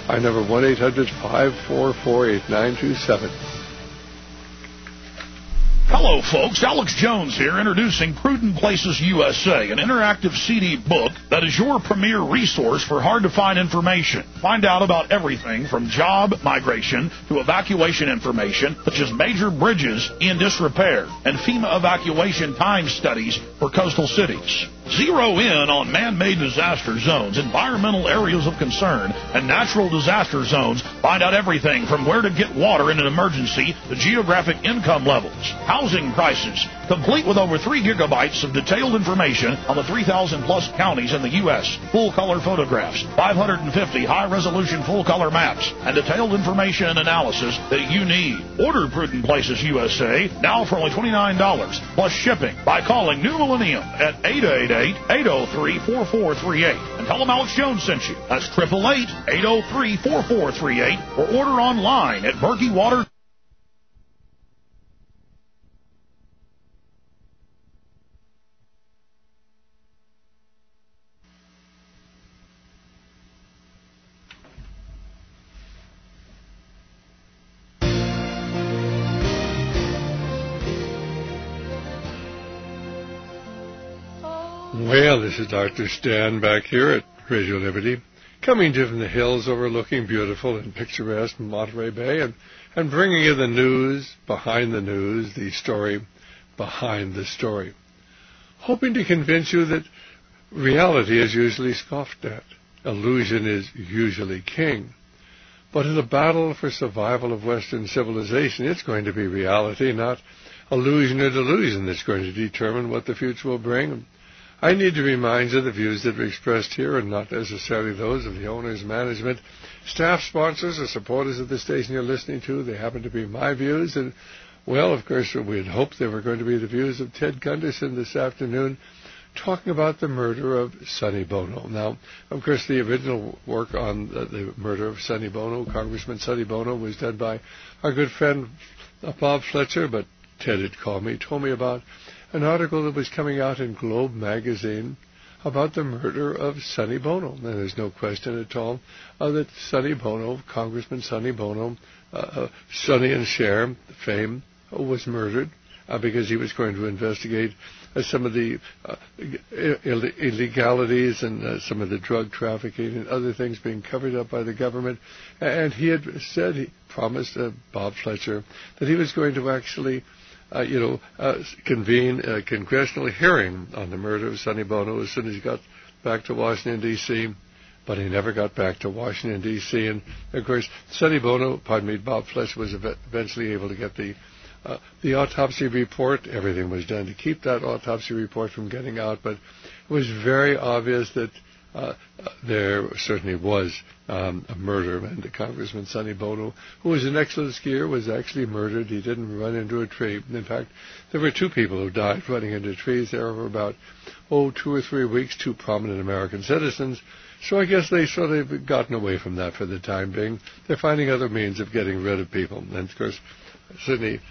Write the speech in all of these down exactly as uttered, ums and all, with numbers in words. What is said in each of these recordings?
Our number one eight hundred five four four eight nine two seven. Hello, folks. Alex Jones here, introducing Prudent Places U S A, an interactive C D book that is your premier resource for hard-to-find information. Find out about everything from job migration to evacuation information, such as major bridges in disrepair and FEMA evacuation time studies for coastal cities. Zero in on man-made disaster zones, environmental areas of concern, and natural disaster zones. Find out everything from where to get water in an emergency to geographic income levels, housing prices, complete with over three gigabytes of detailed information on the three thousand plus counties in the U S, full-color photographs, five hundred fifty high-resolution full-color maps, and detailed information and analysis that you need. Order Prudent Places U S A now for only twenty-nine dollars plus shipping by calling New Millennium at eight eight eight, eight oh three, four four three eight and tell them Alex Jones sent you. That's eight eight eight, eight oh three, four four three eight or order online at Berkey Water. Well, this is Doctor Stan back here at Radio Liberty, coming to you from the hills overlooking beautiful and picturesque Monterey Bay, and, and bringing you the news behind the news, the story behind the story, hoping to convince you that reality is usually scoffed at, illusion is usually king. But in the battle for survival of Western civilization, it's going to be reality, not illusion or delusion, that's going to determine what the future will bring. I need to remind you the views that are expressed here are not necessarily those of the owners, management, staff, sponsors, or supporters of the station you're listening to. They happen to be my views. And, well, of course, we had hoped they were going to be the views of Ted Gunderson this afternoon, talking about the murder of Sonny Bono. Now, of course, the original work on the, the murder of Sonny Bono, Congressman Sonny Bono, was done by our good friend uh, Bob Fletcher, but Ted had called me, told me about an article that was coming out in Globe magazine about the murder of Sonny Bono. And there's no question at all uh, that Sonny Bono, Congressman Sonny Bono, uh, uh, Sonny and Cher fame, uh, was murdered uh, because he was going to investigate uh, some of the uh, Ill- illegalities and uh, some of the drug trafficking and other things being covered up by the government. And he had said, he promised uh, Bob Fletcher that he was going to actually Uh, you know, uh, convene a congressional hearing on the murder of Sonny Bono as soon as he got back to Washington, D C, but he never got back to Washington, D C And, of course, Sonny Bono, pardon me, Bob Fletcher was ev- eventually able to get the uh, the autopsy report. Everything was done to keep that autopsy report from getting out, but it was very obvious that Uh, there certainly was um, a murder, and Congressman Sonny Bono, who was an excellent skier, was actually murdered. He didn't run into a tree. In fact, there were two people who died running into trees there over about, oh, two or three weeks, two prominent American citizens. So I guess they sort of gotten away from that for the time being. They're finding other means of getting rid of people. And, of course, certainly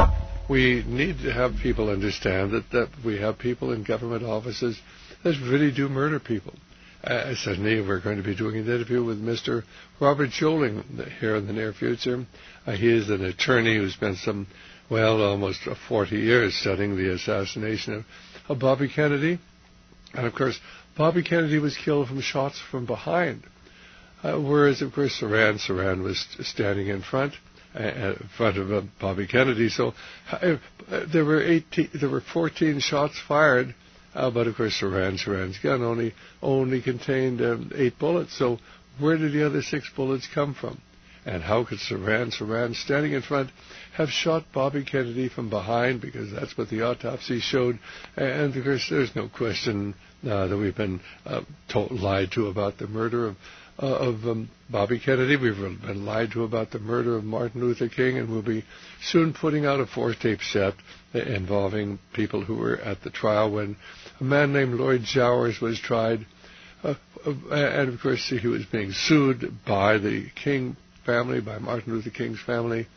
we need to have people understand that, that we have people in government offices that really do murder people. Uh, certainly, we're going to be doing an interview with Mister Robert Joling here in the near future. Uh, he is an attorney who spent some, well, almost forty years studying the assassination of, of Bobby Kennedy. And, of course, Bobby Kennedy was killed from shots from behind, uh, whereas, of course, Saran Saran was standing in front, uh, in front of uh, Bobby Kennedy. So uh, there were eighteen, there were fourteen shots fired. Uh, but, of course, Saran Saran's gun only only contained um, eight bullets. So where did the other six bullets come from? And how could Saran Saran, standing in front, have shot Bobby Kennedy from behind? Because that's what the autopsy showed. And, of course, there's no question uh, that we've been uh, told, lied to about the murder of, uh, of um, Bobby Kennedy. We've been lied to about the murder of Martin Luther King, and we'll be soon putting out a four-tape set involving people who were at the trial when a man named Lloyd Jowers was tried, uh, uh, and of course he was being sued by the King family, by Martin Luther King's family,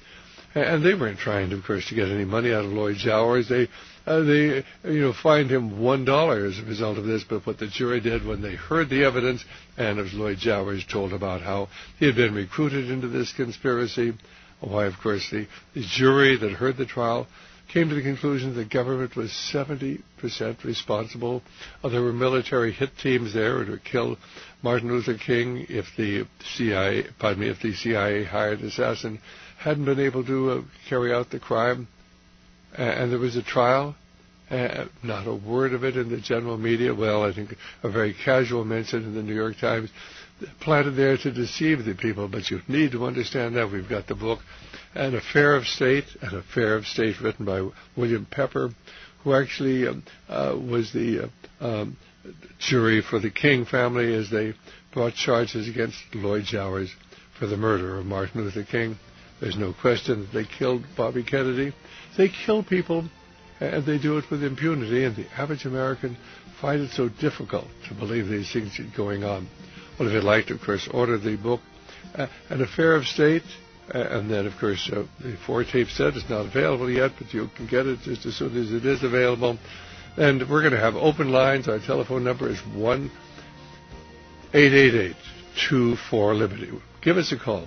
And they weren't trying, of course, to get any money out of Lloyd Jowers. They, uh, they, you know, fined him one dollar as a result of this. But what the jury did when they heard the evidence, and as Lloyd Jowers told about how he had been recruited into this conspiracy, why, of course, the, the jury that heard the trial came to the conclusion that the government was seventy percent responsible. Uh, there were military hit teams there to kill Martin Luther King if the C I A, pardon me, if the C I A hired assassin hadn't been able to uh, carry out the crime. Uh, and there was a trial. Uh, not a word of it in the general media. Well, I think a very casual mention in the New York Times, planted there to deceive the people. But you need to understand that. We've got the book, An Affair of State, An Affair of State, written by William Pepper, who actually um, uh, was the uh, um, jury for the King family as they brought charges against Lloyd Jowers for the murder of Martin Luther King. There's no question that they killed Bobby Kennedy. They kill people, and they do it with impunity, and the average American finds it so difficult to believe these things are going on. Well, if you'd like to, of course, order the book, uh, An Affair of State, uh, and then, of course, uh, the four-tape set is not available yet, but you can get it just as soon as it is available. And we're going to have open lines. Our telephone number is one eight eight eight, two four, Liberty. Give us a call.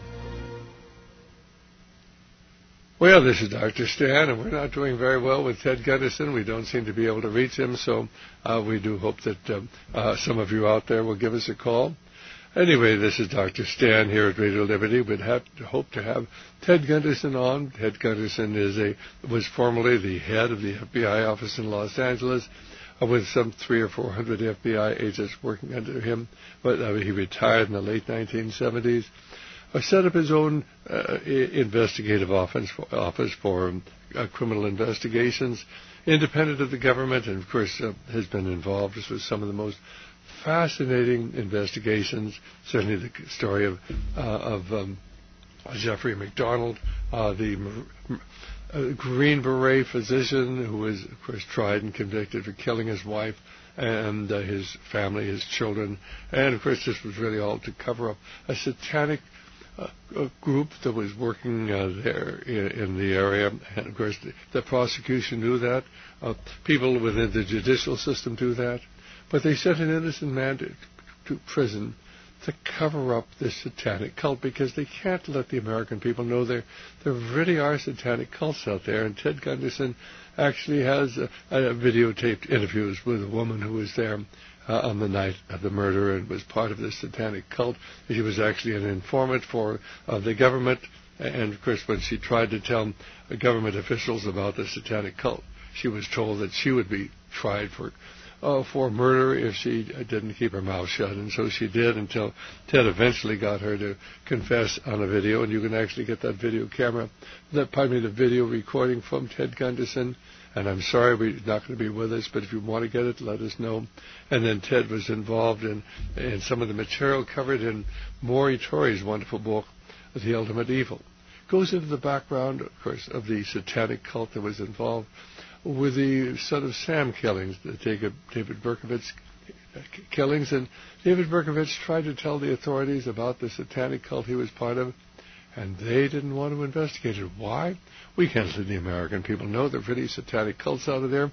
Well, this is Doctor Stan, and we're not doing very well with Ted Gunderson. We don't seem to be able to reach him, so uh, we do hope that um, uh, some of you out there will give us a call. Anyway, this is Doctor Stan here at Radio Liberty. We'd have to hope to have Ted Gunderson on. Ted Gunderson is a was formerly the head of the F B I office in Los Angeles, uh, with some three or four hundred F B I agents working under him. But uh, he retired in the late nineteen seventies. Uh, set up his own uh, investigative office for, office for um, uh, criminal investigations, independent of the government, and of course uh, has been involved with some of the most fascinating investigations. Certainly the story of uh, of um, Jeffrey McDonald, uh, the uh, Green Beret physician who was, of course, tried and convicted for killing his wife and uh, his family, his children. And, of course, this was really all to cover up a satanic uh, a group that was working uh, there in, in the area. And, of course, the, the prosecution knew that. Uh, people within the judicial system knew that. But they sent an innocent man to, to prison to cover up this satanic cult, because they can't let the American people know there there really are satanic cults out there. And Ted Gunderson actually has a, a videotaped interviews with a woman who was there uh, on the night of the murder and was part of this satanic cult. She was actually an informant for uh, the government, and of course when she tried to tell government officials about the satanic cult, she was told that she would be tried for Uh, for murder if she uh, didn't keep her mouth shut. And so she did, until Ted eventually got her to confess on a video. And you can actually get that video camera, that, pardon me, the video recording from Ted Gunderson. And I'm sorry we're not going to be with us, but if you want to get it, let us know. And then Ted was involved in, in some of the material covered in Maury Torrey's wonderful book, The Ultimate Evil. Goes into the background, of course, of the satanic cult that was involved with the son of Sam killings, the David Berkowitz killings. And David Berkowitz tried to tell the authorities about the satanic cult he was part of, and they didn't want to investigate it. Why? We can't let the American people know there are really satanic cults out of there.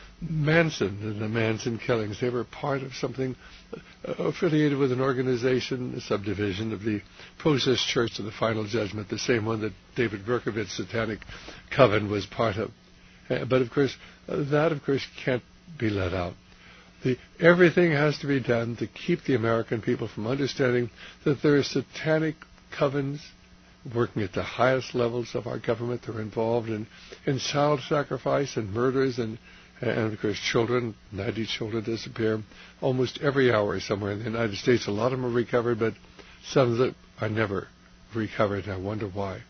Manson and the Manson killings, they were part of something affiliated with an organization, a subdivision of the Process Church of the Final Judgment, the same one that David Berkowitz's satanic coven was part of. But, of course, uh, that, of course, can't be let out. The, everything has to be done to keep the American people from understanding that there are satanic covens working at the highest levels of our government. They're involved in, in child sacrifice and murders, and, and, of course, children. ninety children disappear almost every hour somewhere in the United States. A lot of them are recovered, but some of them are never recovered, and I wonder why.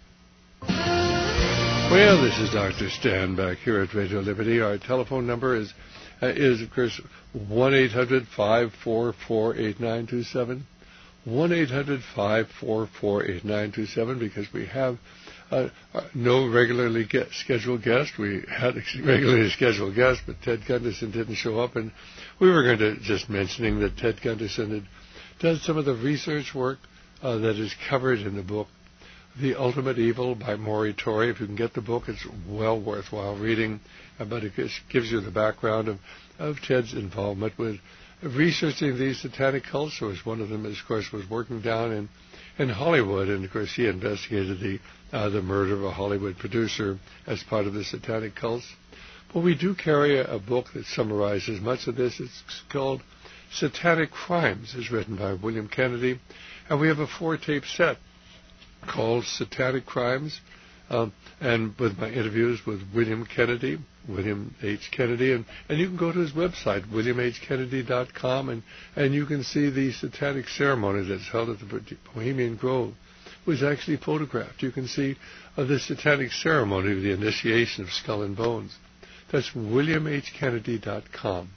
Well, this is Doctor Stan back here at Radio Liberty. Our telephone number is, uh, is of course, one eight hundred, five four four, eight nine two seven. one eight hundred, five four four, eight nine two seven, because we have uh, no regularly get scheduled guest. We had a regularly scheduled guest, but Ted Gunderson didn't show up. And we were going to just mentioning that Ted Gunderson had done some of the research work uh, that is covered in the book, The Ultimate Evil by Maury Torrey. If you can get the book, it's well worthwhile reading. Uh, but it gives you the background of, of Ted's involvement with researching these satanic cults. So one of them, of course, was working down in, in Hollywood, and of course he investigated the uh, the murder of a Hollywood producer as part of the satanic cults. But we do carry a, a book that summarizes much of this. It's called Satanic Crimes. It's written by William Kennedy, and we have a four-tape set called Satanic Crimes, um, and with my interviews with William Kennedy, William H. Kennedy, and, and you can go to his website, william h kennedy dot com, and, and you can see the satanic ceremony that's held at the Bohemian Grove. It was actually photographed. You can see uh, the satanic ceremony of the initiation of Skull and Bones. That's william h kennedy dot com.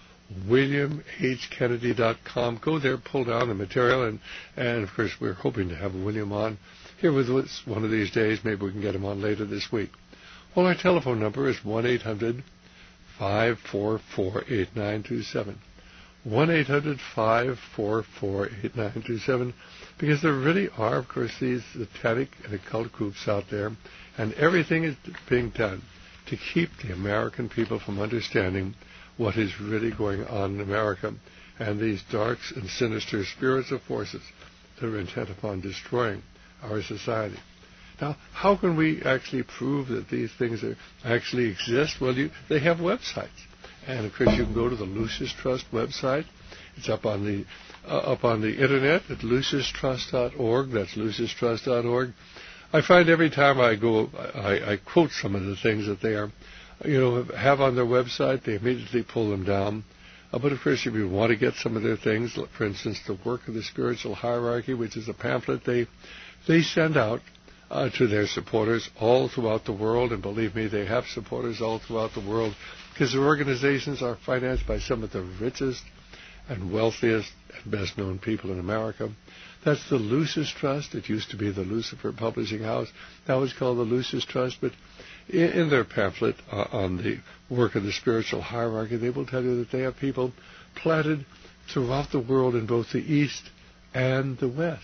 william h kennedy dot com. Go there, pull down the material, and, and of course we're hoping to have William on here with us one of these days. Maybe we can get him on later this week. Well, our telephone number is one eight hundred five four four eight nine two seven. one eight hundred five four four eight nine two seven, because there really are, of course, these satanic and occult groups out there, and everything is being done to keep the American people from understanding what is really going on in America, and these dark and sinister spiritual forces that are intent upon destroying our society. Now, how can we actually prove that these things are, actually exist? Well, you, they have websites, and of course you can go to the Lucis Trust website. It's up on the uh, up on the internet at lucis trust dot org. That's lucis trust dot org. I find every time I go, I, I quote some of the things that they are, you know, have on their website. They immediately pull them down. Uh, but of course, if you want to get some of their things, for instance, the Work of the Spiritual Hierarchy, which is a pamphlet they they send out uh, to their supporters all throughout the world, and believe me, they have supporters all throughout the world, because their organizations are financed by some of the richest and wealthiest and best-known people in America. That's the Lucis Trust. It used to be the Lucifer Publishing House. Now it's called the Lucis Trust. But in, in their pamphlet uh, on the Work of the Spiritual Hierarchy, they will tell you that they have people planted throughout the world in both the East and the West.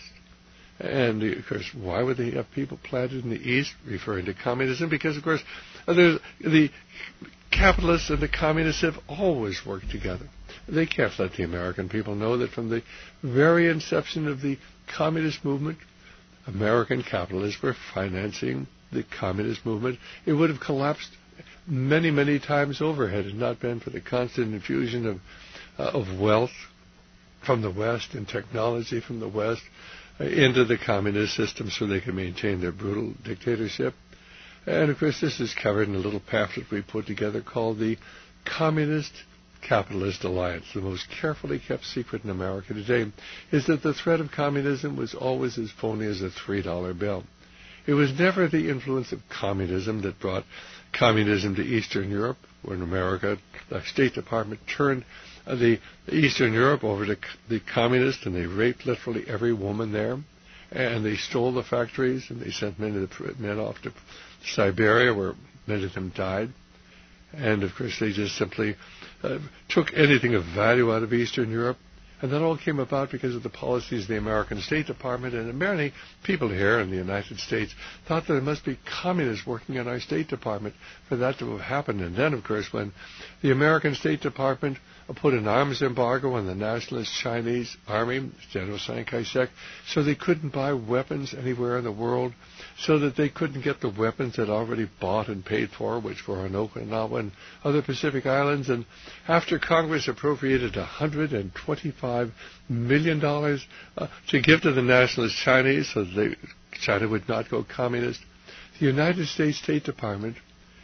And, of course, why would they have people planted in the East, referring to communism? Because, of course, there's, the capitalists and the communists have always worked together. They can't let the American people know that from the very inception of the communist movement, American capitalists were financing the communist movement. It would have collapsed many, many times over had it not been for the constant infusion of, uh, of wealth from the West and technology from the West into the communist system so they can maintain their brutal dictatorship. And, of course, this is covered in a little pamphlet we put together called the Communist Capitalist Alliance. The most carefully kept secret in America today is that the threat of communism was always as phony as a three dollar bill. It was never the influence of communism that brought communism to Eastern Europe, when America, the State Department, turned uh, the Eastern Europe over to the communists, and they raped literally every woman there, and they stole the factories, and they sent men, to the, men off to Siberia, where many of them died. And, of course, they just simply uh, took anything of value out of Eastern Europe. And that all came about because of the policies of the American State Department. And many people here in the United States thought that there must be communists working in our State Department for that to have happened. And then, of course, when the American State Department put an arms embargo on the nationalist Chinese army, General Chiang Kai-shek, so they couldn't buy weapons anywhere in the world, so that they couldn't get the weapons they'd already bought and paid for, which were on Okinawa and other Pacific islands. And after Congress appropriated one hundred twenty-five million dollars uh, to give to the nationalist Chinese so that they, China would not go communist, the United States State Department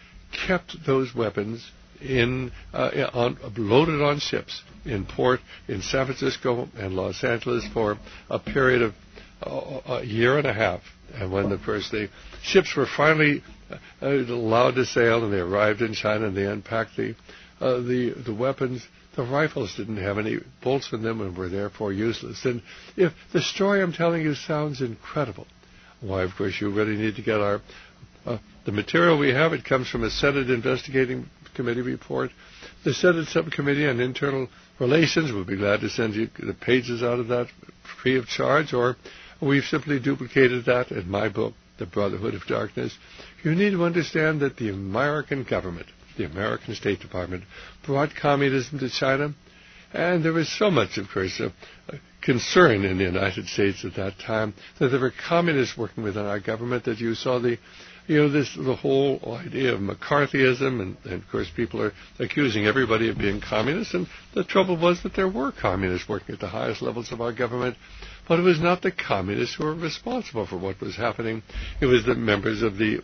kept those weapons in uh, on, loaded on ships in port in San Francisco and Los Angeles for a period of uh, a year and a half. And when the first the ships were finally uh, allowed to sail and they arrived in China and they unpacked the uh, the the weapons, the rifles didn't have any bolts in them and were therefore useless. And if the story I'm telling you sounds incredible, why, of course, you really need to get our uh, the material we have. It comes from a Senate Investigating Committee report. The Senate Subcommittee on Internal Relations will be glad to send you the pages out of that free of charge, or We've simply duplicated that in my book, The Brotherhood of Darkness. You need to understand that the American government, the American State Department, brought communism to China, and there was so much, of course, uh, concern in the United States at that time that there were communists working within our government, that you saw the You know, this the whole idea of McCarthyism, and, and of course people are accusing everybody of being communists, and the trouble was that there were communists working at the highest levels of our government, but it was not the communists who were responsible for what was happening. It was the members of the,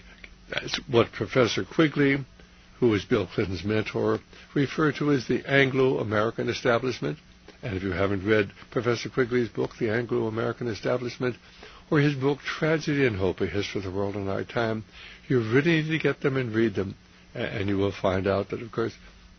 what Professor Quigley, who was Bill Clinton's mentor, referred to as the Anglo-American establishment. And if you haven't read Professor Quigley's book, The Anglo-American Establishment, or his book, Tragedy and Hope, A History of the World in Our Time, you really need to get them and read them. And you will find out that, of course,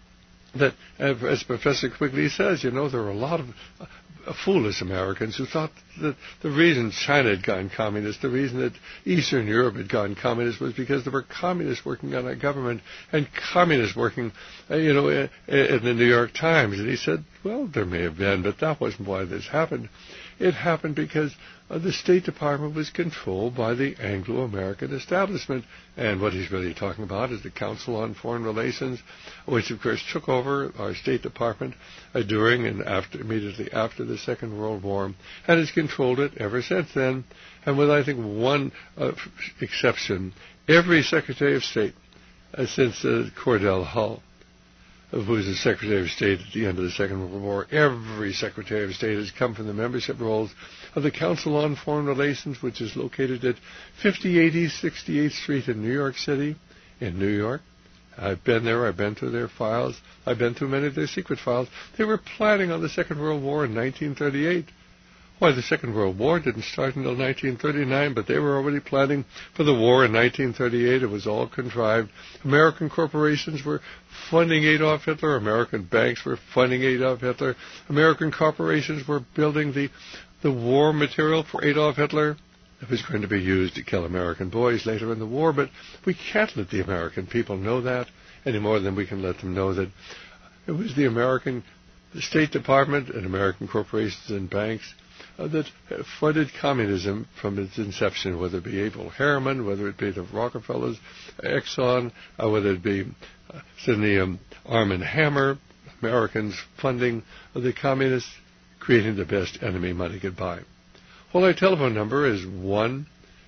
that, as Professor Quigley says, you know, there are a lot of uh, foolish Americans who thought that the reason China had gone communist, the reason that Eastern Europe had gone communist, was because there were communists working on our government and communists working, uh, you know, in, in the New York Times. And he said, well, there may have been, but that wasn't why this happened. It happened because uh, the State Department was controlled by the Anglo-American establishment. And what he's really talking about is the Council on Foreign Relations, which, of course, took over our State Department uh, during and after, immediately after the Second World War, and has controlled it ever since then. And with, I think, one uh, exception, every Secretary of State uh, since uh, Cordell Hull, who was the Secretary of State at the end of the Second World War, every Secretary of State has come from the membership rolls of the Council on Foreign Relations, which is located at fifty eighty sixty-eighth Street in New York City, in New York. I've been there. I've been through their files. I've been through many of their secret files. They were planning on the Second World War in nineteen thirty-eight. Why, the Second World War didn't start until nineteen thirty-nine, but they were already planning for the war in nineteen thirty-eight. It was all contrived. American corporations were funding Adolf Hitler. American banks were funding Adolf Hitler. American corporations were building the, the war material for Adolf Hitler. It was going to be used to kill American boys later in the war, but we can't let the American people know that any more than we can let them know that it was the American the State Department and American corporations and banks Uh, that funded communism from its inception, whether it be Abel Harriman, whether it be the Rockefellers, Exxon, uh, whether it be uh, Sidney um, Arm and Hammer, Americans funding uh, the communists, creating the best enemy money could buy. Well, our telephone number is one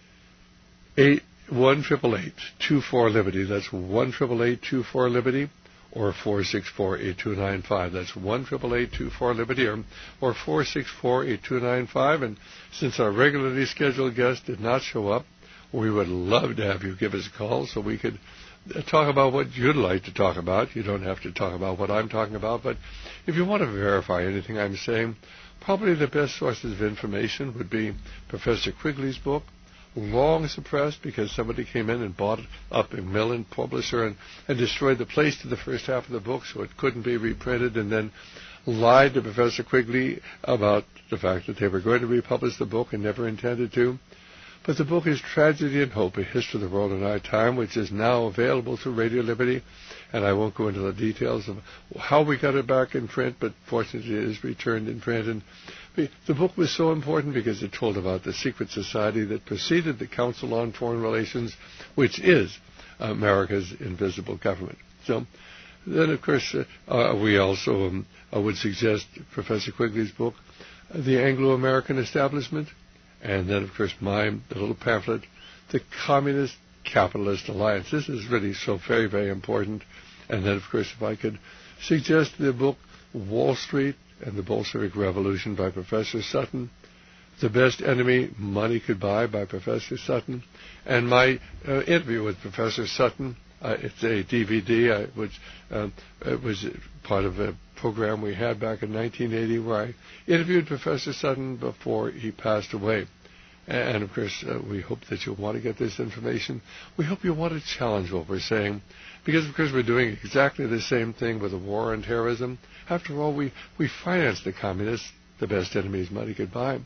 eight one eight eight eight two four Liberty. That's one eight eight eight two four Liberty. Or four six four, eight two nine five. That's one eight eight eight two four Liberty, or, or four six four, eight two nine five. And since our regularly scheduled guest did not show up, we would love to have you give us a call so we could talk about what you'd like to talk about. You don't have to talk about what I'm talking about, but if you want to verify anything I'm saying, probably the best sources of information would be Professor Quigley's book, long suppressed because somebody came in and bought it up, a Millen publisher, and, and destroyed the place to the first half of the book so it couldn't be reprinted, and then lied to Professor Quigley about the fact that they were going to republish the book and never intended to. But the book is Tragedy and Hope, A History of the World in Our Time, which is now available through Radio Liberty, and I won't go into the details of how we got it back in print, but fortunately it is returned in print. And the book was so important because it told about the secret society that preceded the Council on Foreign Relations, which is America's invisible government. So then, of course, uh, uh, we also um, uh, would suggest Professor Quigley's book, uh, The Anglo-American Establishment, and then, of course, mine, the little pamphlet, The Communist Capitalist Alliance. This is really so very, very important. And then, of course, if I could suggest the book Wall Street and the Bolshevik Revolution by Professor Sutton, The Best Enemy Money Could Buy by Professor Sutton, and my uh, interview with Professor Sutton. Uh, it's a D V D, uh, which uh, it was part of a program we had back in nineteen eighty where I interviewed Professor Sutton before he passed away. And, of course, uh, we hope that you'll want to get this information. We hope you want to challenge what we're saying, because, of course, we're doing exactly the same thing with the war on terrorism. After all, we, we financed the communists, the best enemies money could buy.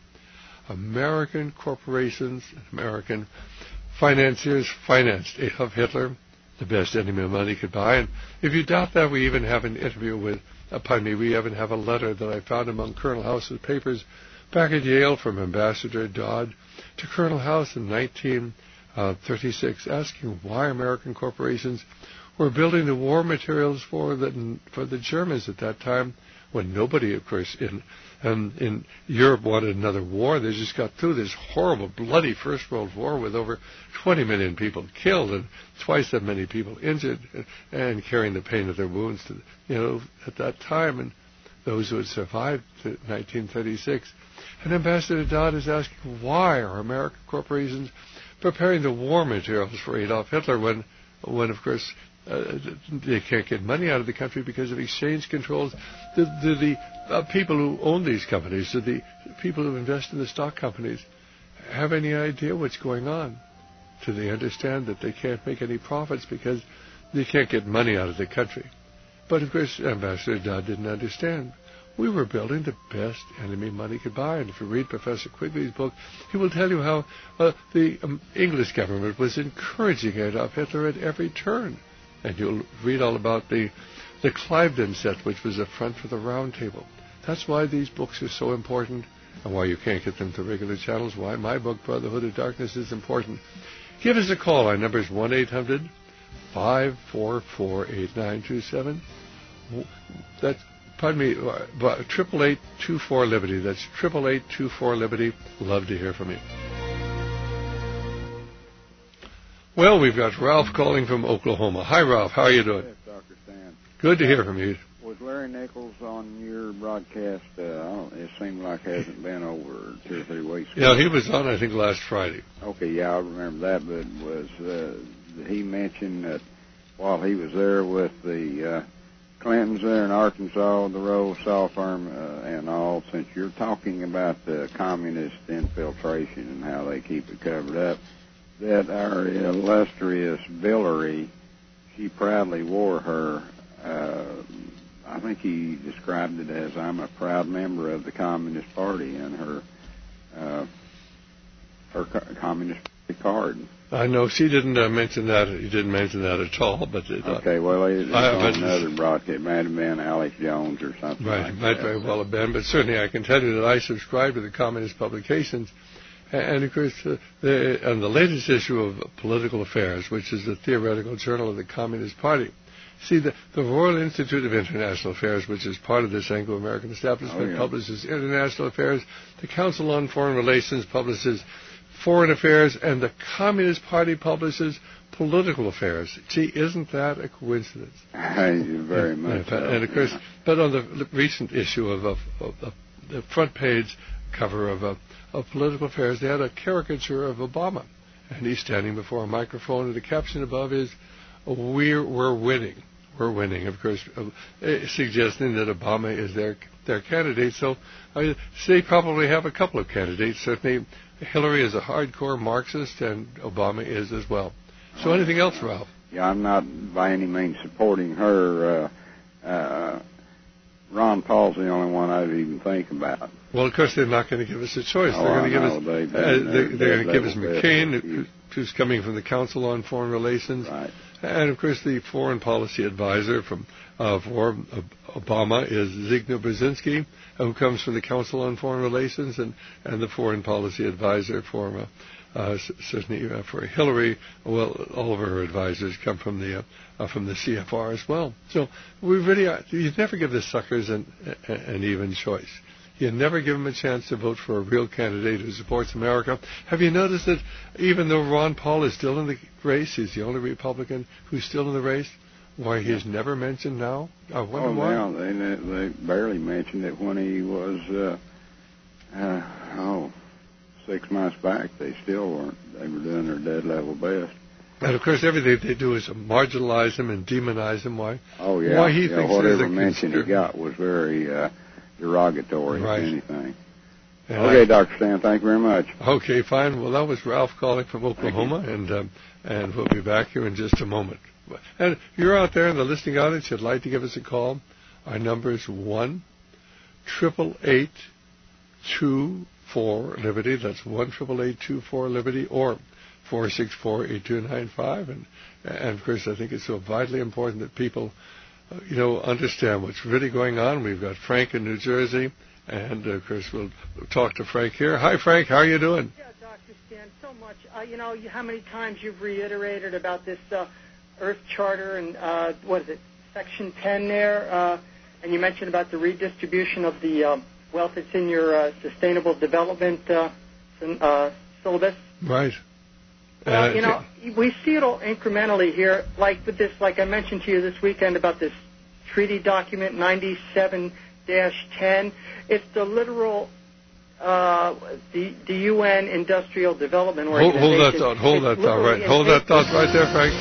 American corporations, American financiers financed Adolf Hitler, the best enemy money could buy. And if you doubt that, we even have an interview with, uh, pardon me, we even have a letter that I found among Colonel House's papers back at Yale from Ambassador Dodd to Colonel House in nineteen thirty-six, asking why American corporations were building the war materials for the for the Germans at that time, when nobody, of course, in um, in Europe wanted another war. They just got through this horrible, bloody First World War with over twenty million people killed and twice that many people injured, and, and carrying the pain of their wounds to, you know, at that time, and those who had survived to nineteen thirty-six. And Ambassador Dodd is asking, why are American corporations preparing the war materials for Adolf Hitler when, when of course, Uh, they can't get money out of the country because of exchange controls? Do, do the uh, people who own these companies, do the people who invest in the stock companies, have any idea what's going on? Do they understand that they can't make any profits because they can't get money out of the country? But of course, Ambassador Dodd didn't understand. We were building the best enemy money could buy. And if you read Professor Quigley's book, he will tell you how uh, the um, English government was encouraging Adolf Hitler at every turn. And you'll read all about the the Cliveden set, which was a front for the Round Table. That's why these books are so important, and why you can't get them to regular channels, why my book, Brotherhood of Darkness, is important. Give us a call. Our number is one eight hundred five four four eight nine two seven. That's, pardon me, triple eight two four Liberty. That's triple eight two four Liberty. Love to hear from you. Well, we've got Ralph calling from Oklahoma. Hi, Ralph. How are you doing? Yes, Doctor Stan. Good to hear from you. Was Larry Nichols on your broadcast? Uh, I don't, it seemed like it hasn't been over two or three weeks ago. Yeah, he was on, I think, last Friday. Okay, yeah, I remember that. But was uh, he mentioned that while he was there with the uh, Clintons there in Arkansas, the Rose Saw Firm uh, and all, since you're talking about the communist infiltration and how they keep it covered up, that our illustrious Billary, she proudly wore her, uh, I think he described it as, I'm a proud member of the Communist Party, and her uh, her co- Communist Party card. I know she didn't uh, mention that. He didn't mention that at all. But it, uh, okay, well, it, it's I, on another broadcast. It might have been Alex Jones or something right, like it might that. very well have been. But certainly I can tell you that I subscribe to the communist publications. And, of course, uh, the, and the latest issue of Political Affairs, which is the theoretical journal of the Communist Party. See, the, the Royal Institute of International Affairs, which is part of this Anglo-American establishment, oh, yeah. publishes International Affairs. The Council on Foreign Relations publishes Foreign Affairs, and the Communist Party publishes Political Affairs. Gee, isn't that a coincidence? Very much. Yeah, so, and, of course, yeah. but on the recent issue of, of, of, of the front page cover of a of Political Affairs, they had a caricature of Obama, and he's standing before a microphone, and the caption above is, "We're we're winning, we're winning." Of course, uh, suggesting that Obama is their their candidate. So uh, they probably have a couple of candidates. Certainly, Hillary is a hardcore Marxist, and Obama is as well. So, anything else, Ralph? Yeah, I'm not by any means supporting her. Uh, uh, Ron Paul's the only one I'd even think about. Well, of course, they're not going to give us a choice. Oh, they're going to give know. us. They, uh, they're they're going to give us McCain, who, who's coming from the Council on Foreign Relations, right. And of course, the foreign policy advisor from uh, for Obama is Zbigniew Brzezinski, who comes from the Council on Foreign Relations, and, and the foreign policy advisor for uh, uh, certainly uh, for Hillary. Well, all of her advisors come from the uh, uh, from the C F R as well. So we really are, you never give the suckers an, an even choice. You never give them a chance to vote for a real candidate who supports America. Have you noticed that even though Ron Paul is still in the race, he's the only Republican who's still in the race, why he's never mentioned now? I wonder oh, why. Now, they, they barely mentioned it when he was, uh, uh, oh, six months back. They still weren't. They were doing their dead level best. And, of course, everything they do is marginalize him and demonize him. Why? Oh, yeah. Why he yeah, thinks whatever a mention conspir- he got was very uh, derogatory, right. if anything. And okay, I, Doctor Stan, thank you very much. Okay, fine. Well, that was Ralph calling from Oklahoma, and um, and we'll be back here in just a moment. And if you're out there in the listening audience, you'd like to give us a call, our number is one triple eight two four Liberty. That's one triple eight two four Liberty, or four six four eight two nine five. And and of course, I think it's so vitally important that people, uh, you know, understand what's really going on. We've got Frank in New Jersey, And, uh, of course, we'll talk to Frank here. Hi, Frank. How are you doing? Yeah, Doctor Stan, so much. Uh, you know, you, how many times you've reiterated about this uh, Earth Charter and, uh, what is it, Section ten there, uh, and you mentioned about the redistribution of the uh, wealth that's in your uh, Sustainable Development uh, uh, syllabus. Right. Well, uh, you know, we see it all incrementally here, like with this, like I mentioned to you this weekend about this treaty document ninety-seven dash ten. It's the literal, uh, the, the U N Industrial Development Hold, Organization. hold that thought. Hold It's that thought. Right. Hold that thought right there, Frank.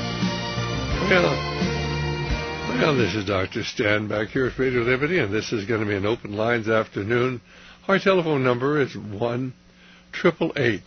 Well, well, this is Doctor Stan back here at Radio Liberty, and this is going to be an open lines afternoon. Our telephone number is one triple eight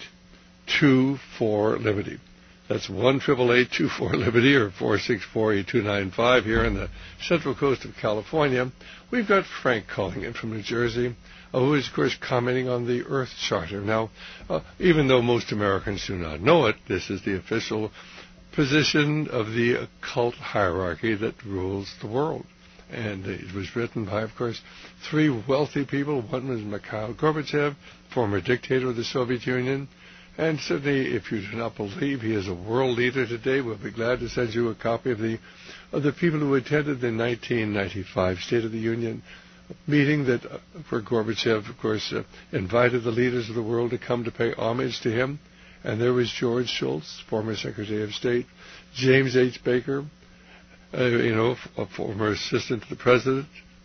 two four Liberty. That's one triple eight two four Liberty or four six four eight two nine five here in the Central Coast of California. We've got Frank calling in from New Jersey, uh, who is, of course, commenting on the Earth Charter. Now, uh, even though most Americans do not know it, this is the official position of the occult hierarchy that rules the world. And it was written by, of course, three wealthy people. One was Mikhail Gorbachev, former dictator of the Soviet Union. And certainly, if you do not believe he is a world leader today, we'll be glad to send you a copy of the of the people who attended the nineteen ninety-five State of the Union meeting that uh, where Gorbachev, of course, uh, invited the leaders of the world to come to pay homage to him. And there was George Shultz, former Secretary of State, James H. Baker, uh, you know, a former assistant to the president,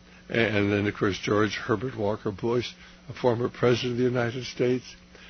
and then, of course, George Herbert Walker Bush, a former president of the United States.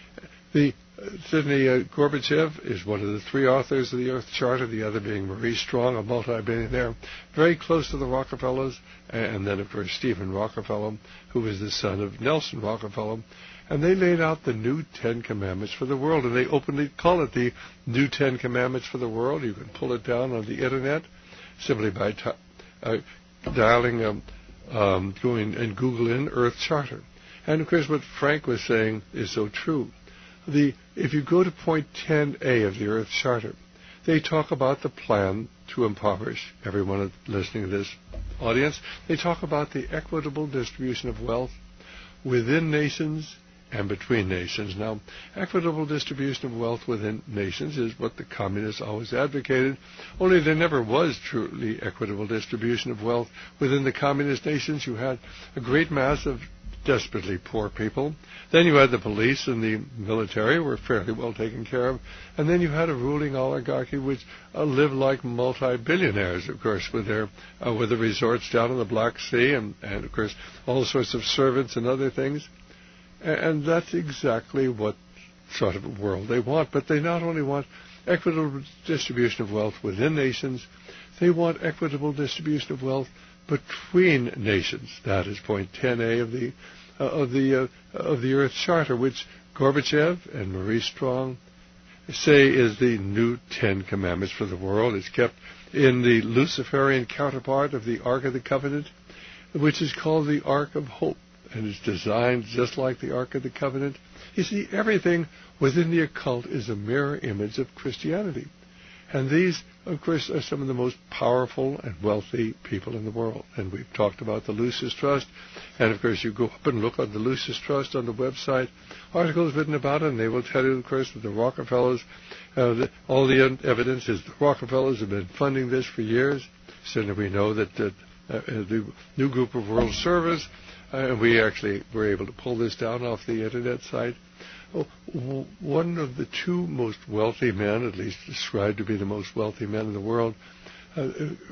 The uh, Sidney uh, Gorbachev is one of the three authors of the Earth Charter, the other being Maurice Strong, a multi-billionaire, very close to the Rockefellers, and then, of course, Stephen Rockefeller, who was the son of Nelson Rockefeller. And they laid out the new Ten Commandments for the world, and they openly call it the new Ten Commandments for the world. You can pull it down on the Internet simply by t- uh, dialing, um, um, going and Googling Earth Charter. And, of course, what Frank was saying is so true. The, if you go to point ten A of the Earth Charter, they talk about the plan to impoverish everyone listening to this audience. They talk about the equitable distribution of wealth within nations and between nations. Now, equitable distribution of wealth within nations is what the communists always advocated, only there never was truly equitable distribution of wealth within the communist nations. You had a great mass of desperately poor people. Then you had the police and the military were fairly well taken care of. And then you had a ruling oligarchy which uh, lived like multi-billionaires, of course, with their uh, with the resorts down in the Black Sea and, and, of course, all sorts of servants and other things. And, and that's exactly what sort of world they want. But they not only want equitable distribution of wealth within nations, they want equitable distribution of wealth between nations. That is point ten A of the uh, of the uh, of the Earth Charter, which Gorbachev and Maurice Strong say is the new Ten Commandments for the world. It's kept in the Luciferian counterpart of the Ark of the Covenant, which is called the Ark of Hope, and it's designed just like the Ark of the Covenant. You see, everything within the occult is a mirror image of Christianity. And these, of course, are some of the most powerful and wealthy people in the world. And we've talked about the Lucis Trust. And, of course, you go up and look on the Lucis Trust on the website, articles written about it, and they will tell you, of course, that the Rockefellers, uh, the, all the evidence is the Rockefellers have been funding this for years. Certainly we know that uh, uh, the new group of World Service, uh, and we actually were able to pull this down off the Internet site. Oh, one of the two most wealthy men, at least described to be the most wealthy men in the world, uh,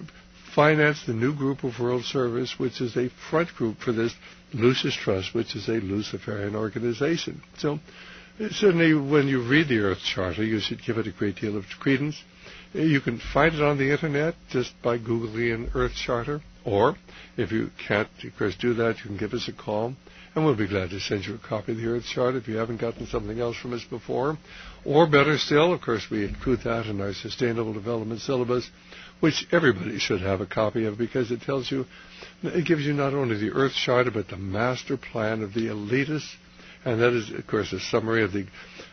financed the new group of World Service, which is a front group for this Lucis Trust, which is a Luciferian organization. So certainly when you read the Earth Charter, you should give it a great deal of credence. You can find it on the Internet just by Googling Earth Charter, or if you can't, of course, do that, you can give us a call. And we'll be glad to send you a copy of the Earth Chart if you haven't gotten something else from us before. Or better still, of course, we include that in our Sustainable Development Syllabus, which everybody should have a copy of because it tells you, it gives you not only the Earth Charter, but the master plan of the elitists. And that is, of course, a summary of the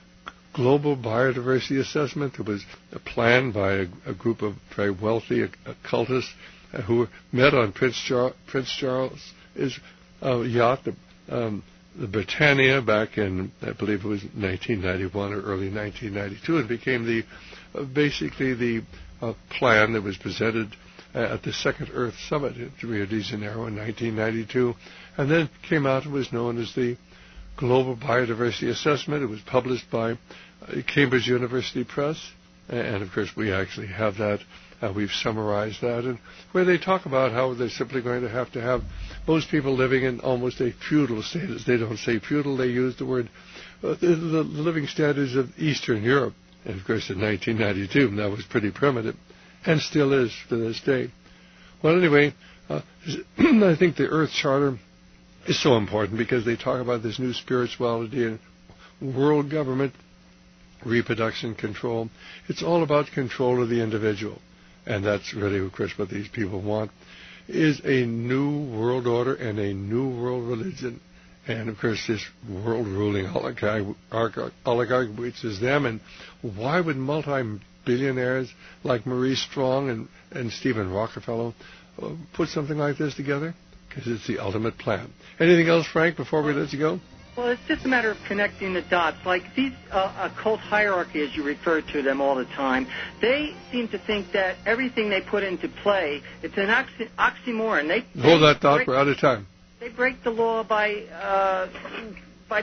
Global Biodiversity Assessment that was planned by a, a group of very wealthy occultists who met on Prince, Char- Prince Charles' uh, yacht, the um, the Britannia back in, I believe it was nineteen ninety-one or early nineteen ninety-two, and became the uh, basically the uh, plan that was presented uh, at the Second Earth Summit in Rio de Janeiro in nineteen ninety-two, and then came out and was known as the Global Biodiversity Assessment. It was published by uh, Cambridge University Press, and of course we actually have that. Uh, we've summarized that, and where they talk about how they're simply going to have to have most people living in almost a feudal status. They don't say feudal, they use the word uh, the, the living standards of Eastern Europe. And of course in nineteen ninety-two that was pretty primitive, and still is to this day. Well, anyway, uh, I think the Earth Charter is so important because they talk about this new spirituality and world government, reproduction control. It's all about control of the individual. And that's really, of course, what these people want, is a new world order and a new world religion. And, of course, this world-ruling oligarch, oligarch, which is them. And why would multi-billionaires like Maurice Strong and, and Stephen Rockefeller uh, put something like this together? Because it's the ultimate plan. Anything else, Frank, before we let you go? Well, it's just a matter of connecting the dots. Like these uh, occult hierarchy, as you refer to them all the time, they seem to think that everything they put into play, it's an oxy- oxymoron. They, they Hold that thought, break, we're out of time. They break the law by... Uh, by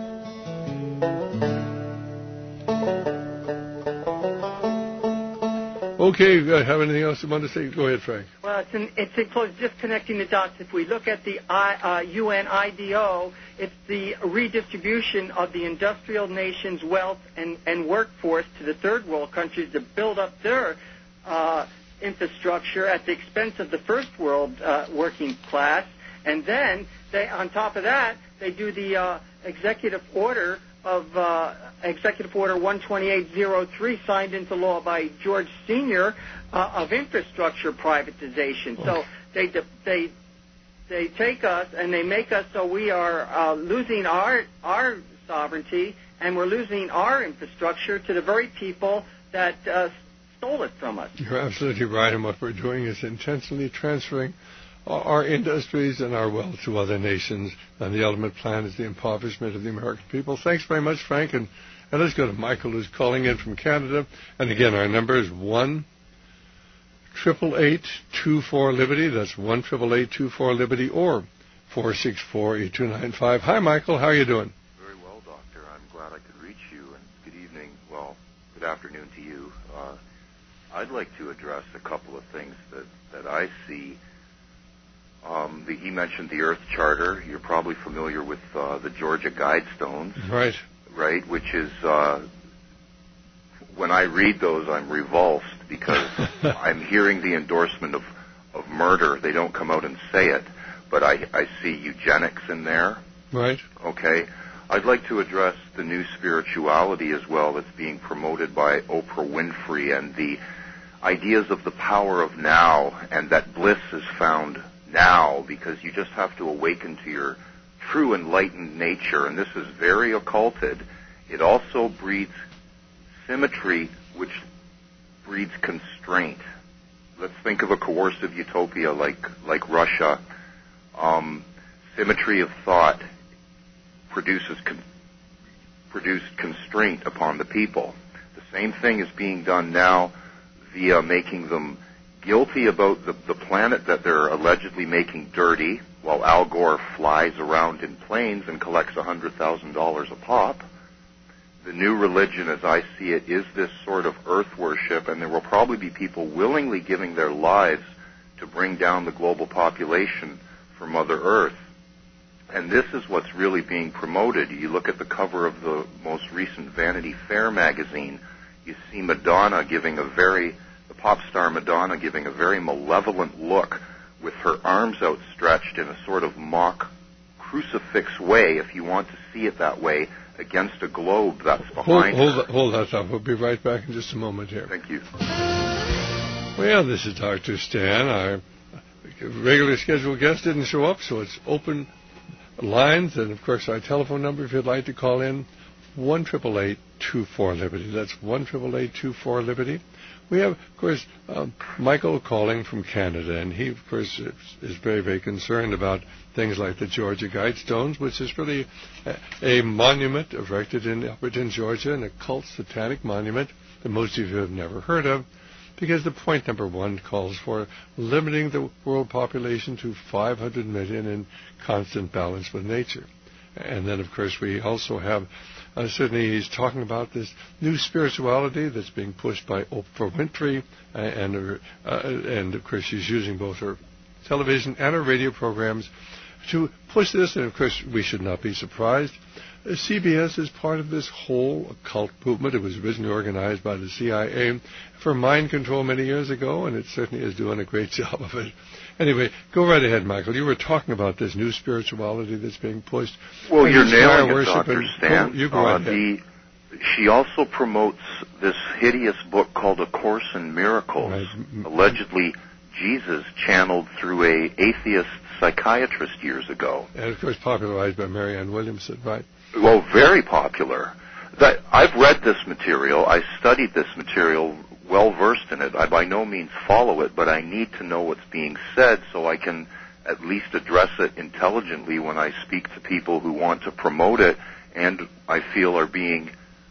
Okay, uh, have anything else you want to say? Go ahead, Frank. Well, it's, an, it's in close, just connecting the dots. If we look at the I, uh, U N I D O, it's the redistribution of the industrial nation's wealth and, and workforce to the third world countries to build up their uh, infrastructure at the expense of the first world uh, working class. And then, they, on top of that, they do the uh, executive order of uh, Executive Order one twenty-eight oh three, signed into law by George Senior, uh, of infrastructure privatization. So they they they take us and they make us so we are uh, losing our our sovereignty, and we're losing our infrastructure to the very people that uh, stole it from us. You're absolutely right, and what we're doing is intentionally transferring our industries and our wealth to other nations, and the ultimate plan is the impoverishment of the American people. Thanks very much, Frank, and, and let's go to Michael, who's calling in from Canada. And again, our number is one triple eight two four Liberty. That's one triple eight two four Liberty, or four six four eight two nine five. Hi, Michael. How are you doing? Very well, Doctor. I'm glad I could reach you, and good evening. Well, good afternoon to you. Uh, I'd like to address a couple of things that, that I see. Um, the, he mentioned the Earth Charter. You're probably familiar with uh, the Georgia Guidestones. Right. Right, which is, uh, when I read those, I'm revulsed because I'm hearing the endorsement of, of murder. They don't come out and say it, but I, I see eugenics in there. Right. Okay. I'd like to address the new spirituality as well that's being promoted by Oprah Winfrey, and the ideas of the power of now, and that bliss is found now, because you just have to awaken to your true enlightened nature, and this is very occulted. It also breeds symmetry, which breeds constraint. Let's think of a coercive utopia like like Russia. Um, symmetry of thought produces con- produced constraint upon the people. The same thing is being done now via making them guilty about the, the planet that they're allegedly making dirty, while Al Gore flies around in planes and collects one hundred thousand dollars a pop. The new religion, as I see it, is this sort of earth worship, and there will probably be people willingly giving their lives to bring down the global population for Mother Earth. And this is what's really being promoted. You look at the cover of the most recent Vanity Fair magazine, you see Madonna giving a very the pop star Madonna giving a very malevolent look with her arms outstretched in a sort of mock crucifix way, if you want to see it that way, against a globe that's behind hold, hold, her. hold that thought. We'll be right back in just a moment here. Thank you. Well, this is Doctor Stan. Our regular scheduled guest didn't show up, so it's open lines, and, of course, our telephone number, if you'd like to call in, one eight eight eight, two four, Liberty. That's one eight eight eight, two four, Liberty. We have, of course, um, Michael calling from Canada, and he, of course, is, is very, very concerned about things like the Georgia Guidestones, which is really a, a monument erected in Elberton, Georgia, an occult satanic monument that most of you have never heard of, because the point number one calls for limiting the world population to five hundred million in constant balance with nature. And then, of course, we also have, uh, certainly he's talking about this new spirituality that's being pushed by Oprah Winfrey, uh, and, uh, and, of course, she's using both her television and her radio programs to push this, and, of course, we should not be surprised. Uh, C B S is part of this whole occult movement. It was originally organized by the C I A for mind control many years ago, and it certainly is doing a great job of it. Anyway, go right ahead, Michael. You were talking about this new spirituality that's being pushed. Well, you're nailing it, Doctor Stan. Oh, you go uh, right ahead. The, she also promotes this hideous book called A Course in Miracles, right. Allegedly Jesus channeled through a atheist psychiatrist years ago. And, of course, popularized by Marianne Williamson, right? Well, very popular. That I've read this material. I studied this material, well versed in it. I by no means follow it, but I need to know what's being said so I can at least address it intelligently when I speak to people who want to promote it and I feel are being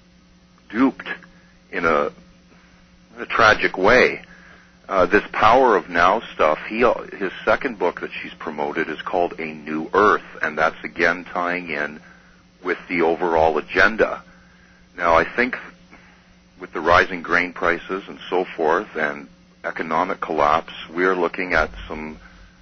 duped in a, in a tragic way. Uh, this Power of Now stuff, he, his second book that she's promoted is called A New Earth, and that's again tying in with the overall agenda. Now, I think with the rising grain prices and so forth and economic collapse, we're looking at some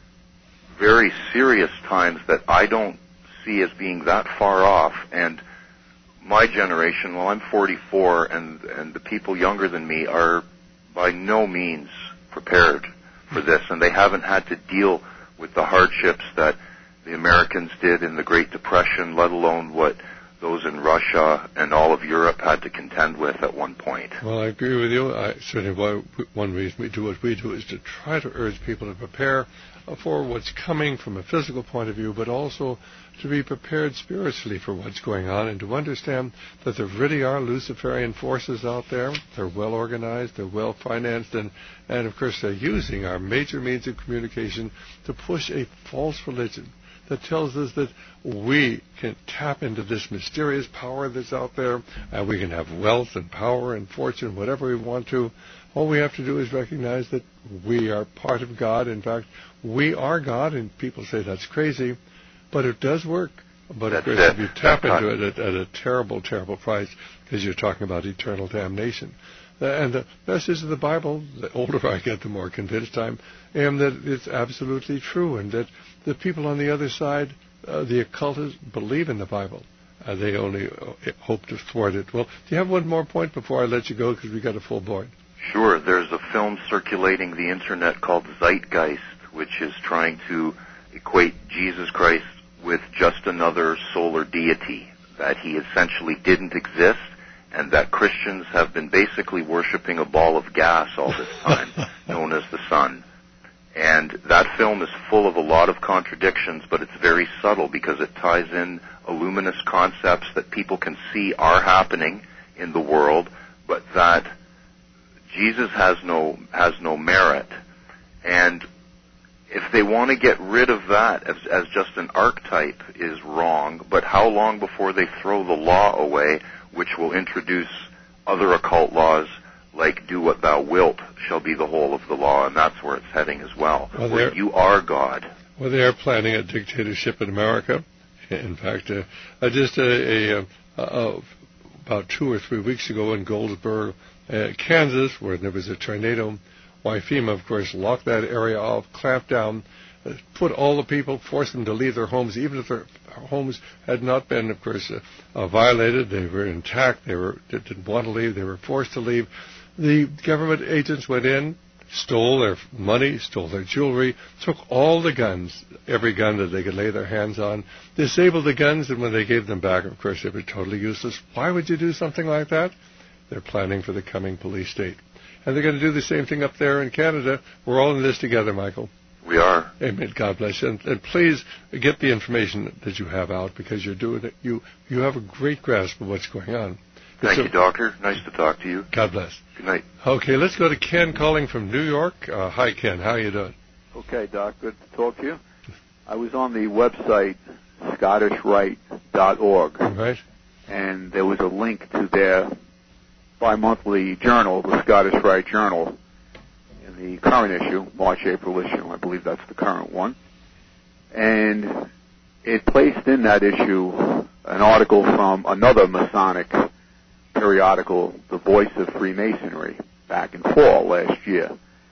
very serious times that I don't see as being that far off. And my generation, well, I'm forty-four, and, and the people younger than me are by no means prepared for this, and they haven't had to deal with the hardships that the Americans did in the Great Depression, let alone what those in Russia and all of Europe had to contend with at one point. Well, I agree with you. I, certainly why, one reason we do what we do is to try to urge people to prepare for what's coming from a physical point of view, but also to be prepared spiritually for what's going on and to understand that there really are Luciferian forces out there. They're well organized, they're well financed, and, and of course they're using our major means of communication to push a false religion that tells us that we can tap into this mysterious power that's out there, and we can have wealth and power and fortune, whatever we want to. All we have to do is recognize that we are part of God. In fact, we are God, and people say that's crazy, but it does work. But of course, if you tap into it at, at a terrible, terrible price, because you're talking about eternal damnation. And the message of the Bible, the older I get, the more convinced I am that it's absolutely true, and that the people on the other side, uh, the occultists, believe in the Bible. Uh, they only uh, hope to thwart it. Well, do you have one more point before I let you go, because we got a full board? Sure. There's a film circulating the Internet called Zeitgeist, which is trying to equate Jesus Christ with just another solar deity, that he essentially didn't exist, and that Christians have been basically worshiping a ball of gas all this time, known as the sun. And that film is full of a lot of contradictions, but it's very subtle because it ties in luminous concepts that people can see are happening in the world, but that Jesus has no has no merit. And if they want to get rid of that as, as just an archetype is wrong, but how long before they throw the law away, which will introduce other occult laws like do what thou wilt shall be the whole of the law, and that's where it's heading as well, well where you are God. Well, they are planning a dictatorship in America. In fact, uh, uh, just a, a, a, about two or three weeks ago in Goldsboro, uh, Kansas, where there was a tornado, why FEMA, of course, locked that area off, clamped down, uh, put all the people, forced them to leave their homes, even if their homes had not been, of course, uh, uh, violated. They were intact. They were they didn't want to leave. They were forced to leave. The government agents went in, stole their money, stole their jewelry, took all the guns, every gun that they could lay their hands on, disabled the guns, and when they gave them back, of course, they were totally useless. Why would you do something like that? They're planning for the coming police state. And they're going to do the same thing up there in Canada. We're all in this together, Michael. We are. Amen. God bless you. And, and please get the information that you have out, because you're doing it. You you have a great grasp of what's going on. Thank so, you, Doctor. Nice to talk to you. God bless. Good night. Okay, let's go to Ken calling from New York. Uh, hi, Ken. How are you doing? Okay, Doc. Good to talk to you. I was on the website Scottish Rite dot org. Right. And there was a link to their bi-monthly journal, the Scottish Rite Journal, in the current issue, March-April issue. I believe that's the current one. And it placed in that issue an article from another Masonic periodical, The Voice of Freemasonry, back in fall last year.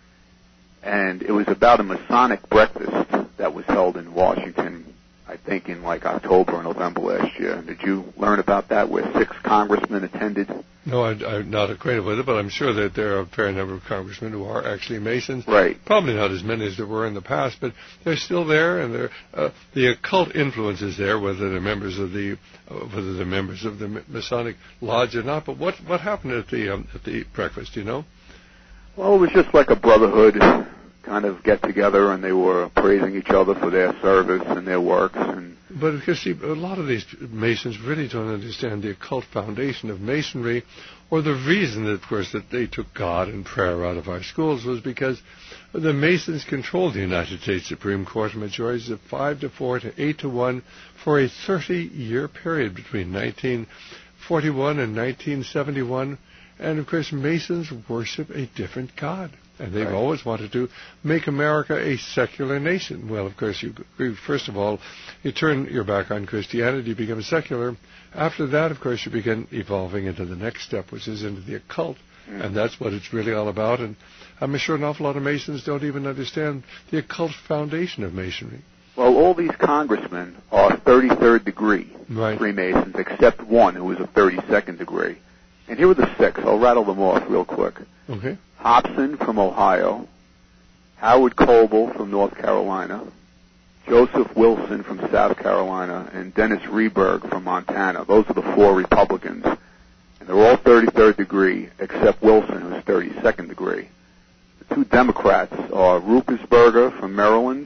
And it was about a Masonic breakfast that was held in Washington, I think in like October or November last year. Did you learn about that, where six congressmen attended? No, I, I'm not acquainted with it, but I'm sure that there are a fair number of congressmen who are actually Masons. Right. Probably not as many as there were in the past, but they're still there, and they're, uh, the occult influence is there, whether they're members of the uh, whether they're members of the Masonic Lodge or not. But what what happened at the um, at the breakfast? Do you know? Well, it was just like a brotherhood kind of get together, and they were praising each other for their service and their works. And but because see, a lot of these Masons really don't understand the occult foundation of Masonry, or the reason, of course, that they took God and prayer out of our schools was because the Masons controlled the United States Supreme Court majorities of five to four to eight to one for a thirty-year period between nineteen forty-one and nineteen seventy-one, and of course, Masons worship a different God. And they've right. always wanted to make America a secular nation. Well, of course, you first of all, you turn your back on Christianity, you become secular. After that, of course, you begin evolving into the next step, which is into the occult. Mm. And that's what it's really all about. And I'm sure an awful lot of Masons don't even understand the occult foundation of Masonry. Well, all these congressmen are thirty-third degree right. Freemasons, except one who is a thirty-second degree. And here are the six. I'll rattle them off real quick. Okay. Hobson from Ohio, Howard Coble from North Carolina, Joseph Wilson from South Carolina, and Dennis Rehberg from Montana. Those are the four Republicans. And they're all thirty-third degree, except Wilson, who's thirty-second degree. The two Democrats are Ruppersberger from Maryland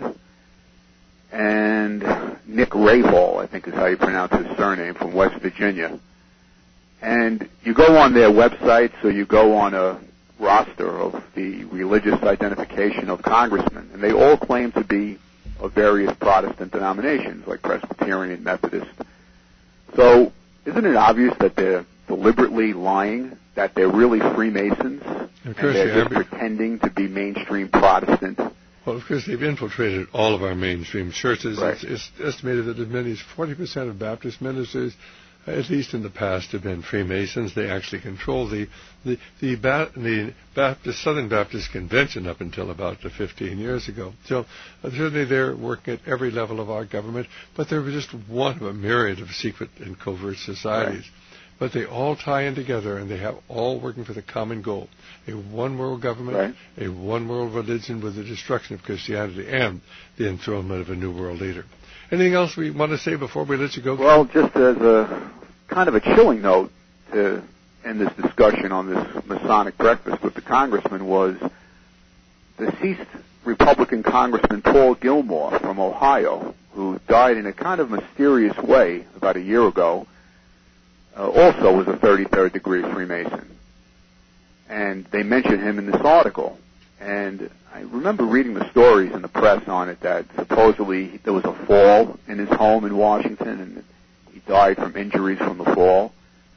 and Nick Rahal, I think is how you pronounce his surname, from West Virginia. And you go on their website, so you go on a roster of the religious identification of congressmen, and they all claim to be of various Protestant denominations, like Presbyterian, Methodist. So isn't it obvious that they're deliberately lying, that they're really Freemasons, and they're just pretending to be mainstream Protestant? Well, of course, they've infiltrated all of our mainstream churches. Right. It's, it's estimated that as many as forty percent of Baptist ministers, at least in the past, have been Freemasons. They actually control the the the, ba- the Baptist Southern Baptist Convention up until about fifteen years ago. So uh, certainly they're working at every level of our government, but they're just one of a myriad of secret and covert societies. Right. But they all tie in together, and they have all working for the common goal: a one-world government, right. a one-world religion with the destruction of Christianity and the enthronement of a new world leader. Anything else we want to say before we let you go? Well, just as a kind of a chilling note to end this discussion on this Masonic breakfast with the congressman was deceased Republican Congressman Paul Gilmore from Ohio, who died in a kind of mysterious way about a year ago, uh, also was a thirty-third degree Freemason. And they mention him in this article. And I remember reading the stories in the press on it that supposedly there was a fall in his home in Washington, and he died from injuries from the fall.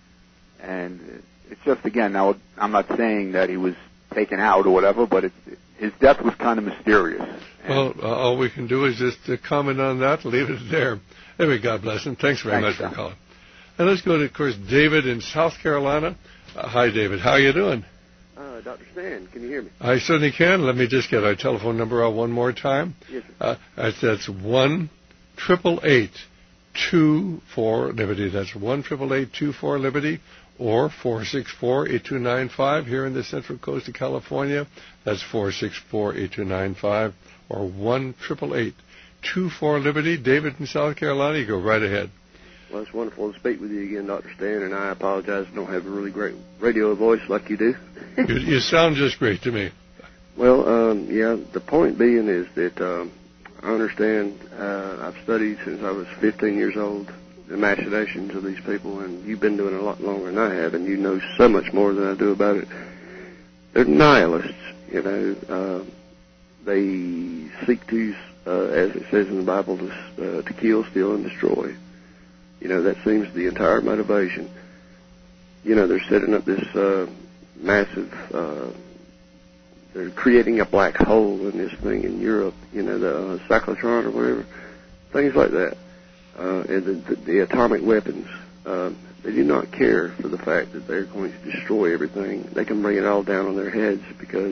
And it's just, again, now I'm not saying that he was taken out or whatever, but it's, his death was kind of mysterious. And well, uh, all we can do is just uh, comment on that, leave it there. Anyway, God bless him. Thanks very Thanks, much John. for calling. And let's go to, of course, David in South Carolina. Uh, hi, David. How are you doing? Uh, Doctor Stan, can you hear me? I certainly can. Let me just get our telephone number out one more time. Yes, sir. Uh, that's one triple eight two four Liberty. That's one triple eight two four Liberty, or four six four eight two nine five here in the Central Coast of California. That's four six four eight two nine five, or one triple eight two four Liberty. David in South Carolina, you go right ahead. Well, it's wonderful to speak with you again, Doctor Stan, and I apologize I don't have a really great radio voice like you do. you, you sound just great to me. Well, um, yeah, the point being is that um, I understand, uh, I've studied since I was fifteen years old the machinations of these people, and you've been doing it a lot longer than I have, and you know so much more than I do about it. They're nihilists, you know. Uh, they seek to, uh, as it says in the Bible, to, uh, to kill, steal, and destroy. You know, that seems the entire motivation. You know, they're setting up this uh, massive... Uh, They're creating a black hole in this thing in Europe, you know, the uh, cyclotron or whatever, things like that. Uh, and the, the, the atomic weapons, uh, they do not care for the fact that they're going to destroy everything. They can bring it all down on their heads because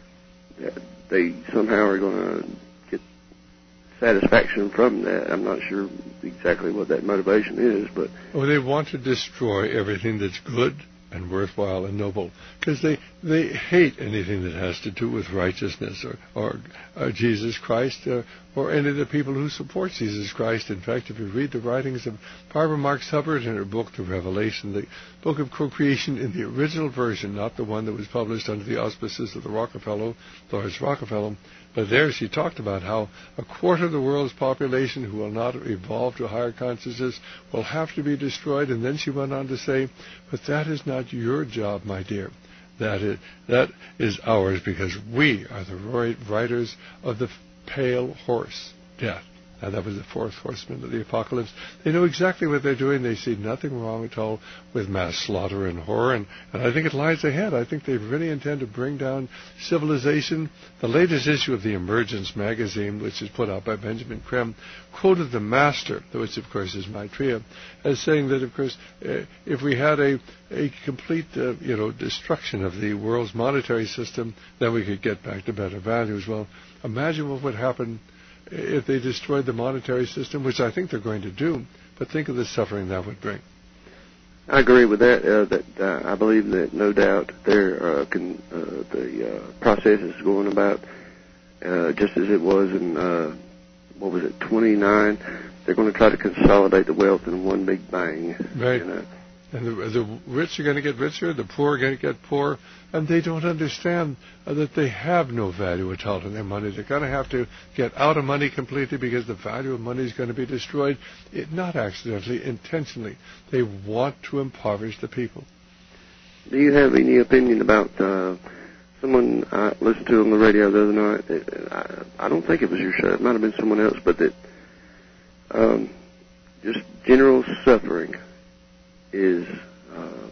they somehow are going to get satisfaction from that. I'm not sure exactly what that motivation is, but... Well, they want to destroy everything that's good and worthwhile and noble, because they they hate anything that has to do with righteousness or or, or Jesus Christ or, or any of the people who support Jesus Christ. In fact, if you read the writings of Barbara Marx Hubbard in her book, The Revelation, the book of co-creation in the original version, not the one that was published under the auspices of the Rockefeller, Lawrence Rockefeller, but there she talked about how a quarter of the world's population who will not evolve to higher consciousness will have to be destroyed. And then she went on to say, but that is not your job, my dear. That is, that is ours, because we are the riders of the pale horse, death. And that was the fourth horseman of the apocalypse. They know exactly what they're doing. They see nothing wrong at all with mass slaughter and horror. And, and I think it lies ahead. I think they really intend to bring down civilization. The latest issue of the Emergence magazine, which is put out by Benjamin Creme, quoted the master, which of course is Maitreya, as saying that, of course, uh, if we had a, a complete uh, you know, destruction of the world's monetary system, then we could get back to better values. Well, imagine what would happen if they destroyed the monetary system, which I think they're going to do, but think of the suffering that would bring. I agree with that. Uh, that uh, I believe that no doubt there uh, can, uh, the uh, process is going about uh, just as it was in uh, what was it, twenty-nine. They're going to try to consolidate the wealth in one big bang. Right. You know? And the, the rich are going to get richer, the poor are going to get poorer, and they don't understand uh, that they have no value at all in their money. They're going to have to get out of money completely because the value of money is going to be destroyed, it, not accidentally, intentionally. They want to impoverish the people. Do you have any opinion about uh, someone I listened to on the radio the other night? That, uh, I, I don't think it was your show. It might have been someone else, but that um, just general suffering is uh,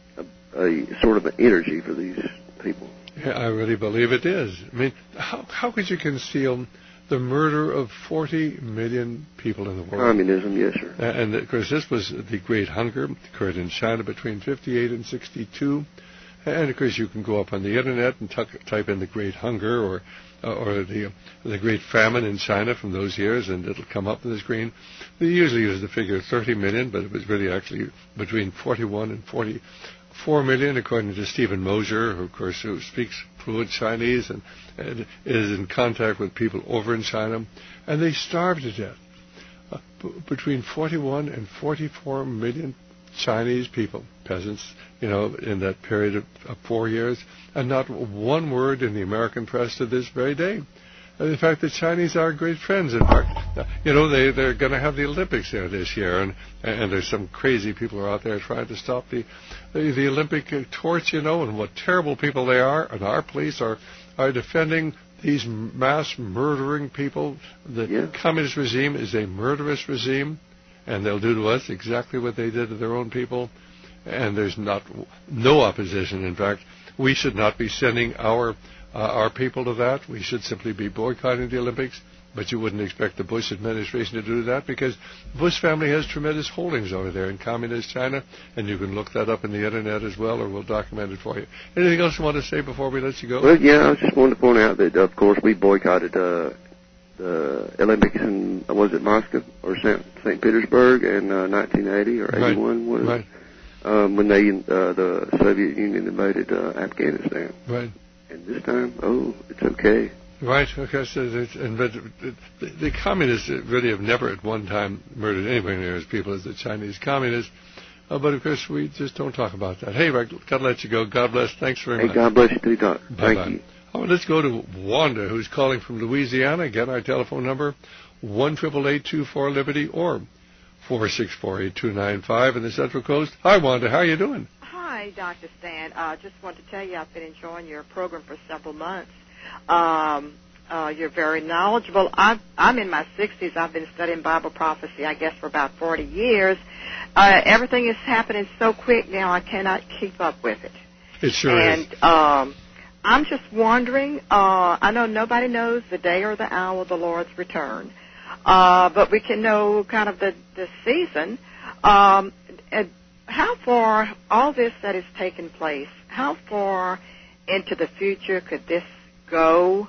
a, a sort of an energy for these people. Yeah, I really believe it is. I mean, how how could you conceal the murder of forty million people in the world? Communism, yes, sir. And, of course, this was the Great Hunger, occurred in China between fifty-eight and sixty-two. And, of course, you can go up on the Internet and t- type in the Great Hunger or uh, or the the Great Famine in China from those years, and it'll come up on the screen. They usually use the figure thirty million, but it was really actually between forty-one and forty-four million, according to Stephen Mosher, who, of course, who speaks fluent Chinese and, and is in contact with people over in China. And they starved to death. Uh, b- between forty-one and forty-four million Chinese people, peasants, you know, in that period of, of four years, and not one word in the American press to this very day. And in fact, the Chinese are great friends. In fact, you know, they, they're going to have the Olympics there this year, and, and there's some crazy people who are out there trying to stop the, the, the Olympic torch, you know, and what terrible people they are, and our police are, are defending these mass murdering people. The yeah. communist regime is a murderous regime, and they'll do to us exactly what they did to their own people. And there's not no opposition. In fact, we should not be sending our uh, our people to that. We should simply be boycotting the Olympics. But you wouldn't expect the Bush administration to do that, because the Bush family has tremendous holdings over there in communist China, and you can look that up in the Internet as well, or we'll document it for you. Anything else you want to say before we let you go? Well, yeah, I just wanted to point out that, of course, we boycotted uh, the Olympics in, was it Moscow or Saint Petersburg in uh, nineteen eighty or eighty-one? Right. Was right. Um, when they uh, the Soviet Union invaded uh, Afghanistan. Right. And this time, oh, it's okay. Right. Okay. So, and but the, the communists really have never at one time murdered anywhere near as people as the Chinese communists. Uh, but of course, we just don't talk about that. Hey, Rick, got to let you go. God bless. Thanks very hey, much. God bless you too, Doc. Bye-bye. Thank you. Oh, let's go to Wanda, who's calling from Louisiana. Again, our telephone number, one eight eight eight, two four, Liberty, or four six four, eight two nine five in the Central Coast. Hi, Wanda. How are you doing? Hi, Doctor Stan. I uh, just want to tell you I've been enjoying your program for several months. Um, uh, you're very knowledgeable. I've, I'm in my sixties. I've been studying Bible prophecy, I guess, for about forty years. Uh, everything is happening so quick now, I cannot keep up with it. It sure and, is. And um, I'm just wondering, uh, I know nobody knows the day or the hour of the Lord's return, uh, but we can know kind of the, the season. Um, and how far, all this that is taking place, how far into the future could this go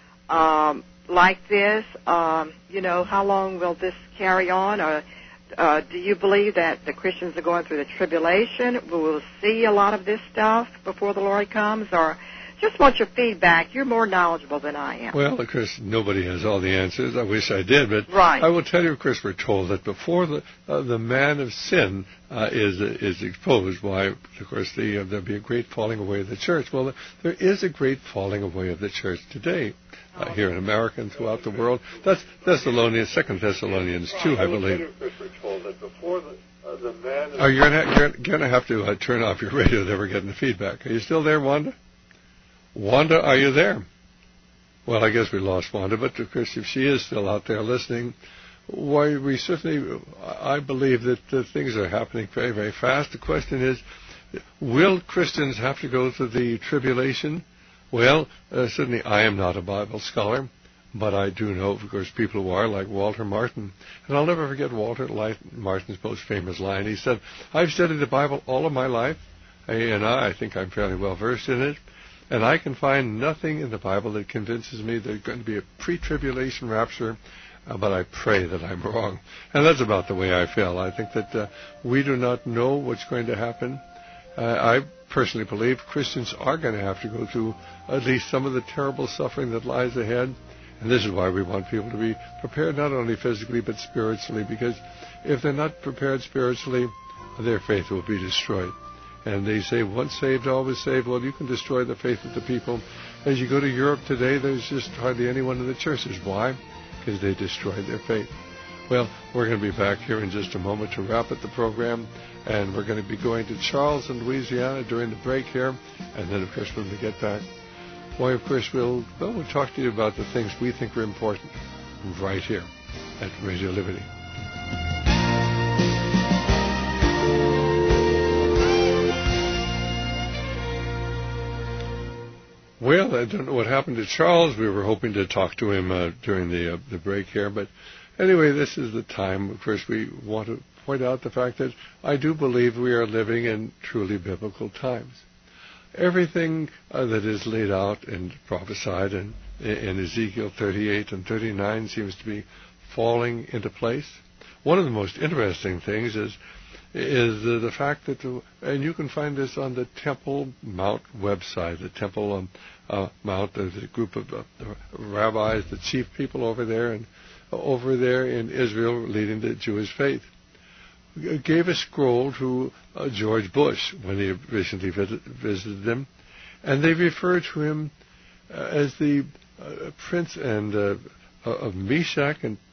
um, like this? Um, you know, how long will this carry on? Or uh, do you believe that the Christians are going through the tribulation? We will see a lot of this stuff before the Lord comes? Or just want your feedback. You're more knowledgeable than I am. Well, of course, nobody has all the answers. I wish I did, but right. I will tell you, of course, we're told that before the uh, the man of sin uh, is uh, is exposed, why, of course, the, uh, there'll be a great falling away of the church. Well, there is a great falling away of the church today, uh, oh. here in America and throughout the world. That's Thessalonians, Second Thessalonians two, I believe. You, of course, we're told that before the uh, the man. Of oh, you're gonna you're gonna have to uh, turn off your radio. That we're getting the feedback. Are you still there, Wanda? Wanda, are you there? Well, I guess we lost Wanda, but of course, if she is still out there listening, why, we certainly, I believe that uh, things are happening very, very fast. The question is, will Christians have to go through the tribulation? Well, uh, certainly I am not a Bible scholar, but I do know, of course, people who are, like Walter Martin. And I'll never forget Walter Martin's most famous line. He said, I've studied the Bible all of my life, and I think I'm fairly well versed in it. And I can find nothing in the Bible that convinces me there's going to be a pre-tribulation rapture, uh, but I pray that I'm wrong. And that's about the way I feel. I think that uh, we do not know what's going to happen. Uh, I personally believe Christians are going to have to go through at least some of the terrible suffering that lies ahead. And this is why we want people to be prepared not only physically but spiritually, because if they're not prepared spiritually, their faith will be destroyed. And they say, once saved, always saved. Well, you can destroy the faith of the people. As you go to Europe today, there's just hardly anyone in the churches. Why? Because they destroyed their faith. Well, we're going to be back here in just a moment to wrap up the program. And we're going to be going to Charles in Louisiana during the break here. And then, of course, when we get back, why, of course, we'll, well, we'll talk to you about the things we think are important right here at Radio Liberty. Well, I don't know what happened to Charles. We were hoping to talk to him uh, during the uh, the break here. But anyway, this is the time. Of course, we want to point out the fact that I do believe we are living in truly biblical times. Everything uh, that is laid out and prophesied in, in Ezekiel thirty-eight and thirty-nine seems to be falling into place. One of the most interesting things is is uh, the fact that, uh, and you can find this on the Temple Mount website, the Temple um, uh, Mount, there's a group of uh, rabbis, the chief people over there, and uh, over there in Israel leading the Jewish faith, gave a scroll to uh, George Bush when he recently visit, visited them, and they referred to him uh, as the uh, Prince and uh, of Meshach and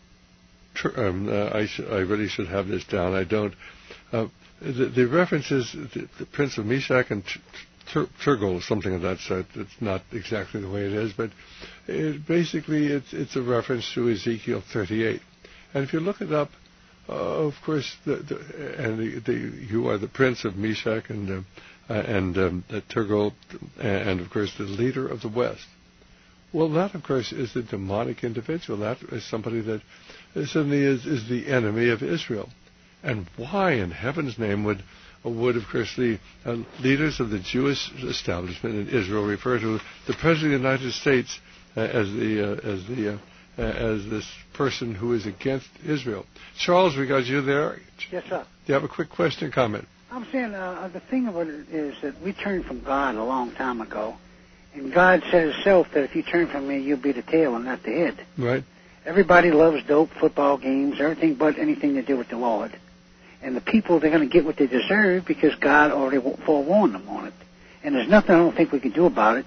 um, uh, I, sh- I really should have this down. I don't. Uh, the, the reference is the, the Prince of Meshach and Tur- Turgal, something of that sort. It's not exactly the way it is, but it, basically it's it's a reference to Ezekiel thirty-eight. And if you look it up, uh, of course, the, the, and the, the, you are the Prince of Meshach and uh, and um, Turgal, and of course the leader of the West. Well, that, of course, is the demonic individual. That is somebody that suddenly is, is the enemy of Israel. And why, in heaven's name, would, would of course, the uh, leaders of the Jewish establishment in Israel refer to the President of the United States uh, as the uh, as the uh, as this person who is against Israel? Charles, we got you there. Yes, sir. Do you have a quick question, comment? I'm saying uh, the thing about it is that we turned from God a long time ago, and God said himself that if you turn from me, you'll be the tail and not the head. Right. Everybody loves dope, football games, everything but anything to do with the Lord. And the people, they're going to get what they deserve because God already forewarned them on it. And there's nothing I don't think we can do about it.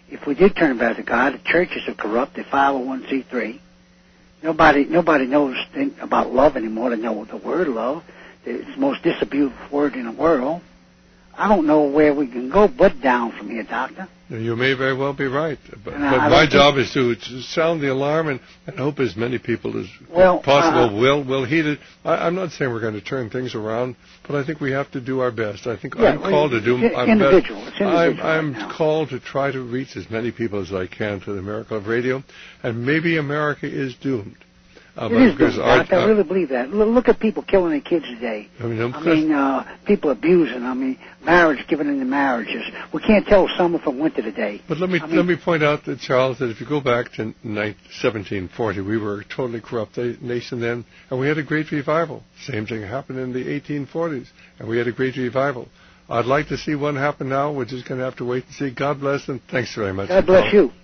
if we did turn back to God, the churches are corrupt. They're five oh one c three. Nobody, nobody knows about love anymore. They know the word love. It's the most disabused word in the world. I don't know where we can go but down from here, Doctor. You may very well be right. But, but I, I my job is to, to sound the alarm and, and hope as many people as well, possible uh, will will heed it. I, I'm not saying we're going to turn things around, but I think we have to do our best. I think yeah, I'm called to do my best. Individual. It's individual I'm, I'm right called to try to reach as many people as I can to the miracle of radio, and maybe America is doomed. Uh, it is doomed, Doc. I really believe that. Look at people killing their kids today. I mean, I mean uh, people abusing. I mean, marriage given into marriages. We can't tell summer from winter today. But let me I mean, let me point out that, Charles, that if you go back to seventeen forty, we were a totally corrupt nation then, and we had a great revival. Same thing happened in the eighteen forties, and we had a great revival. I'd like to see one happen now. We're just going to have to wait and see. God bless, and thanks very much. God bless you.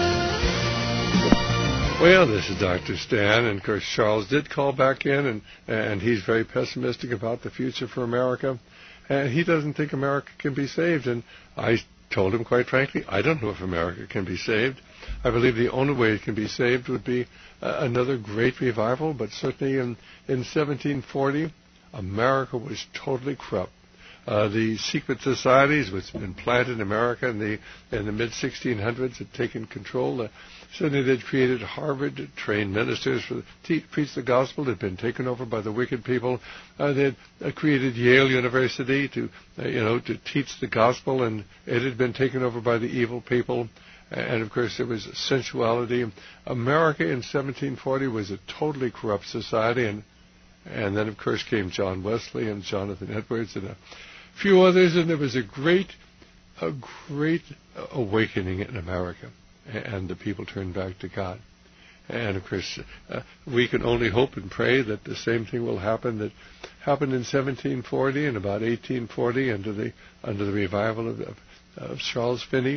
Well, this is Doctor Stan, and of course Charles did call back in, and and he's very pessimistic about the future for America, and he doesn't think America can be saved. And I told him, quite frankly, I don't know if America can be saved. I believe the only way it can be saved would be uh, another great revival, but certainly in, in seventeen forty, America was totally corrupt. Uh, the secret societies, which had been planted in America in the in the mid sixteen hundreds, had taken control. Uh, certainly, they'd created Harvard to train ministers for to preach the gospel. They'd been taken over by the wicked people. Uh, they'd uh, created Yale University to uh, you know to teach the gospel, and it had been taken over by the evil people. And of course, there was sensuality. America in seventeen forty was a totally corrupt society, and and then of course came John Wesley and Jonathan Edwards and a few others, and there was a great, a great awakening in America, and the people turned back to God. And of course, uh, we can only hope and pray that the same thing will happen that happened in seventeen forty and about eighteen forty under the under the revival of, of, of Charles Finney.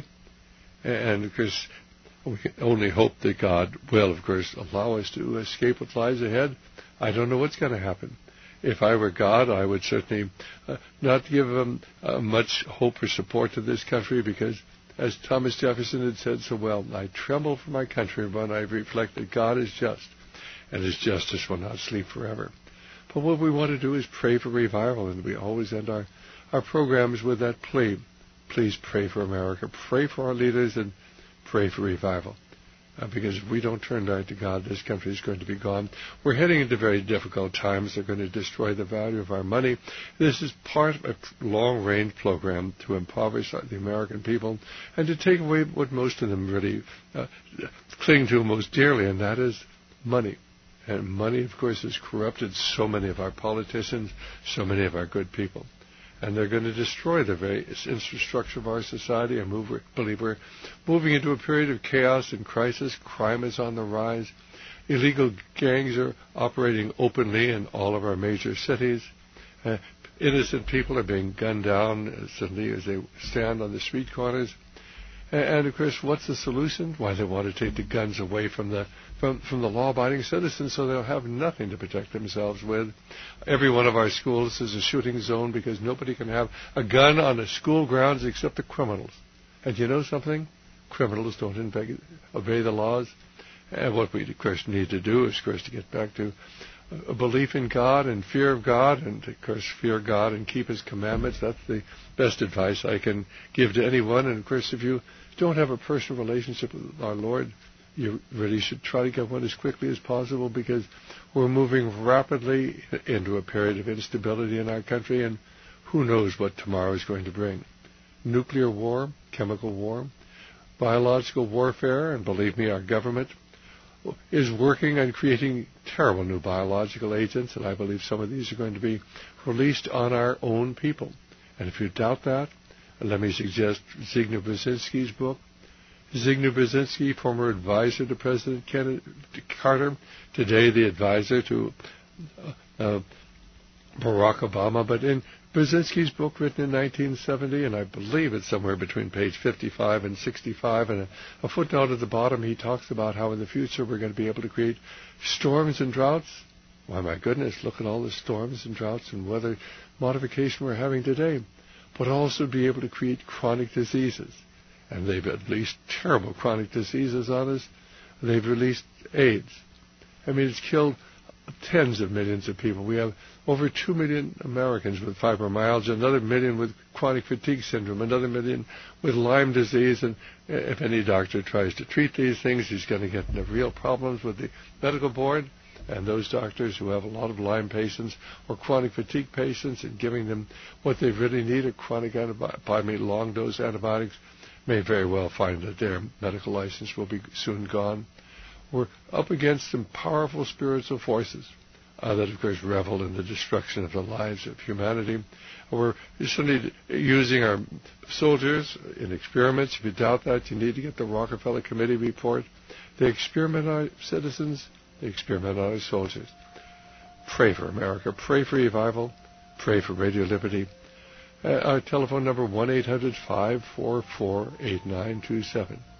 And of course, we can only hope that God will, of course, allow us to escape what lies ahead. I don't know what's going to happen. If I were God, I would certainly uh, not give um, uh, much hope or support to this country because, as Thomas Jefferson had said so well, I tremble for my country when I reflect that God is just, and His justice will not sleep forever. But what we want to do is pray for revival, and we always end our, our programs with that plea. Please pray for America, pray for our leaders, and pray for revival. Uh, because if we don't turn back to God, this country is going to be gone. We're heading into very difficult times. They're going to destroy the value of our money. This is part of a long-range program to impoverish the American people and to take away what most of them really uh, cling to most dearly, and that is money. And money, of course, has corrupted so many of our politicians, so many of our good people. And they're going to destroy the very infrastructure of our society. I move, believe we're moving into a period of chaos and crisis. Crime is on the rise. Illegal gangs are operating openly in all of our major cities. Uh, innocent people are being gunned down uh, suddenly as they stand on the street corners. And, and of course, what's the solution? Why, they want to take the guns away from the from, from the law-abiding citizens so they'll have nothing to protect themselves with. Every one of our schools is a shooting zone because nobody can have a gun on the school grounds except the criminals. And you know something? Criminals don't obey the laws. And what we, of course, need to do is, of course, to get back to a belief in God and fear of God, and, of course, fear God and keep His commandments. That's the best advice I can give to anyone. And, of course, if you don't have a personal relationship with our Lord, you really should try to get one as quickly as possible because we're moving rapidly into a period of instability in our country, and who knows what tomorrow is going to bring. Nuclear war, chemical war, biological warfare, and believe me, our government is working on creating terrible new biological agents, and I believe some of these are going to be released on our own people. And if you doubt that, let me suggest Zygmunt Brzezinski's book. Zygmunt Brzezinski, former advisor to President Kennedy, Carter, today the advisor to uh, Barack Obama, but in Brzezinski's book written in nineteen seventy, and I believe it's somewhere between page fifty-five and sixty-five, and a, a footnote at the bottom, he talks about how in the future we're going to be able to create storms and droughts. Why, my goodness, look at all the storms and droughts and weather modification we're having today, but also be able to create chronic diseases. and they've unleashed terrible chronic diseases on us. They've released AIDS. I mean, it's killed tens of millions of people. We have over two million Americans with fibromyalgia, another million with chronic fatigue syndrome, another million with Lyme disease. And if any doctor tries to treat these things, he's going to get into real problems with the medical board. And those doctors who have a lot of Lyme patients or chronic fatigue patients and giving them what they really need, a chronic antibiotic, pardon me, long-dose antibiotics, may very well find that their medical license will be soon gone. We're up against some powerful spiritual forces uh, that, of course, revel in the destruction of the lives of humanity. We're certainly using our soldiers in experiments. If you doubt that, you need to get the Rockefeller Committee report. They experiment on citizens. They experiment on our soldiers. Pray for America. Pray for revival. Pray for Radio Liberty. Uh, our telephone number, one eight hundred five four four eight nine two seven.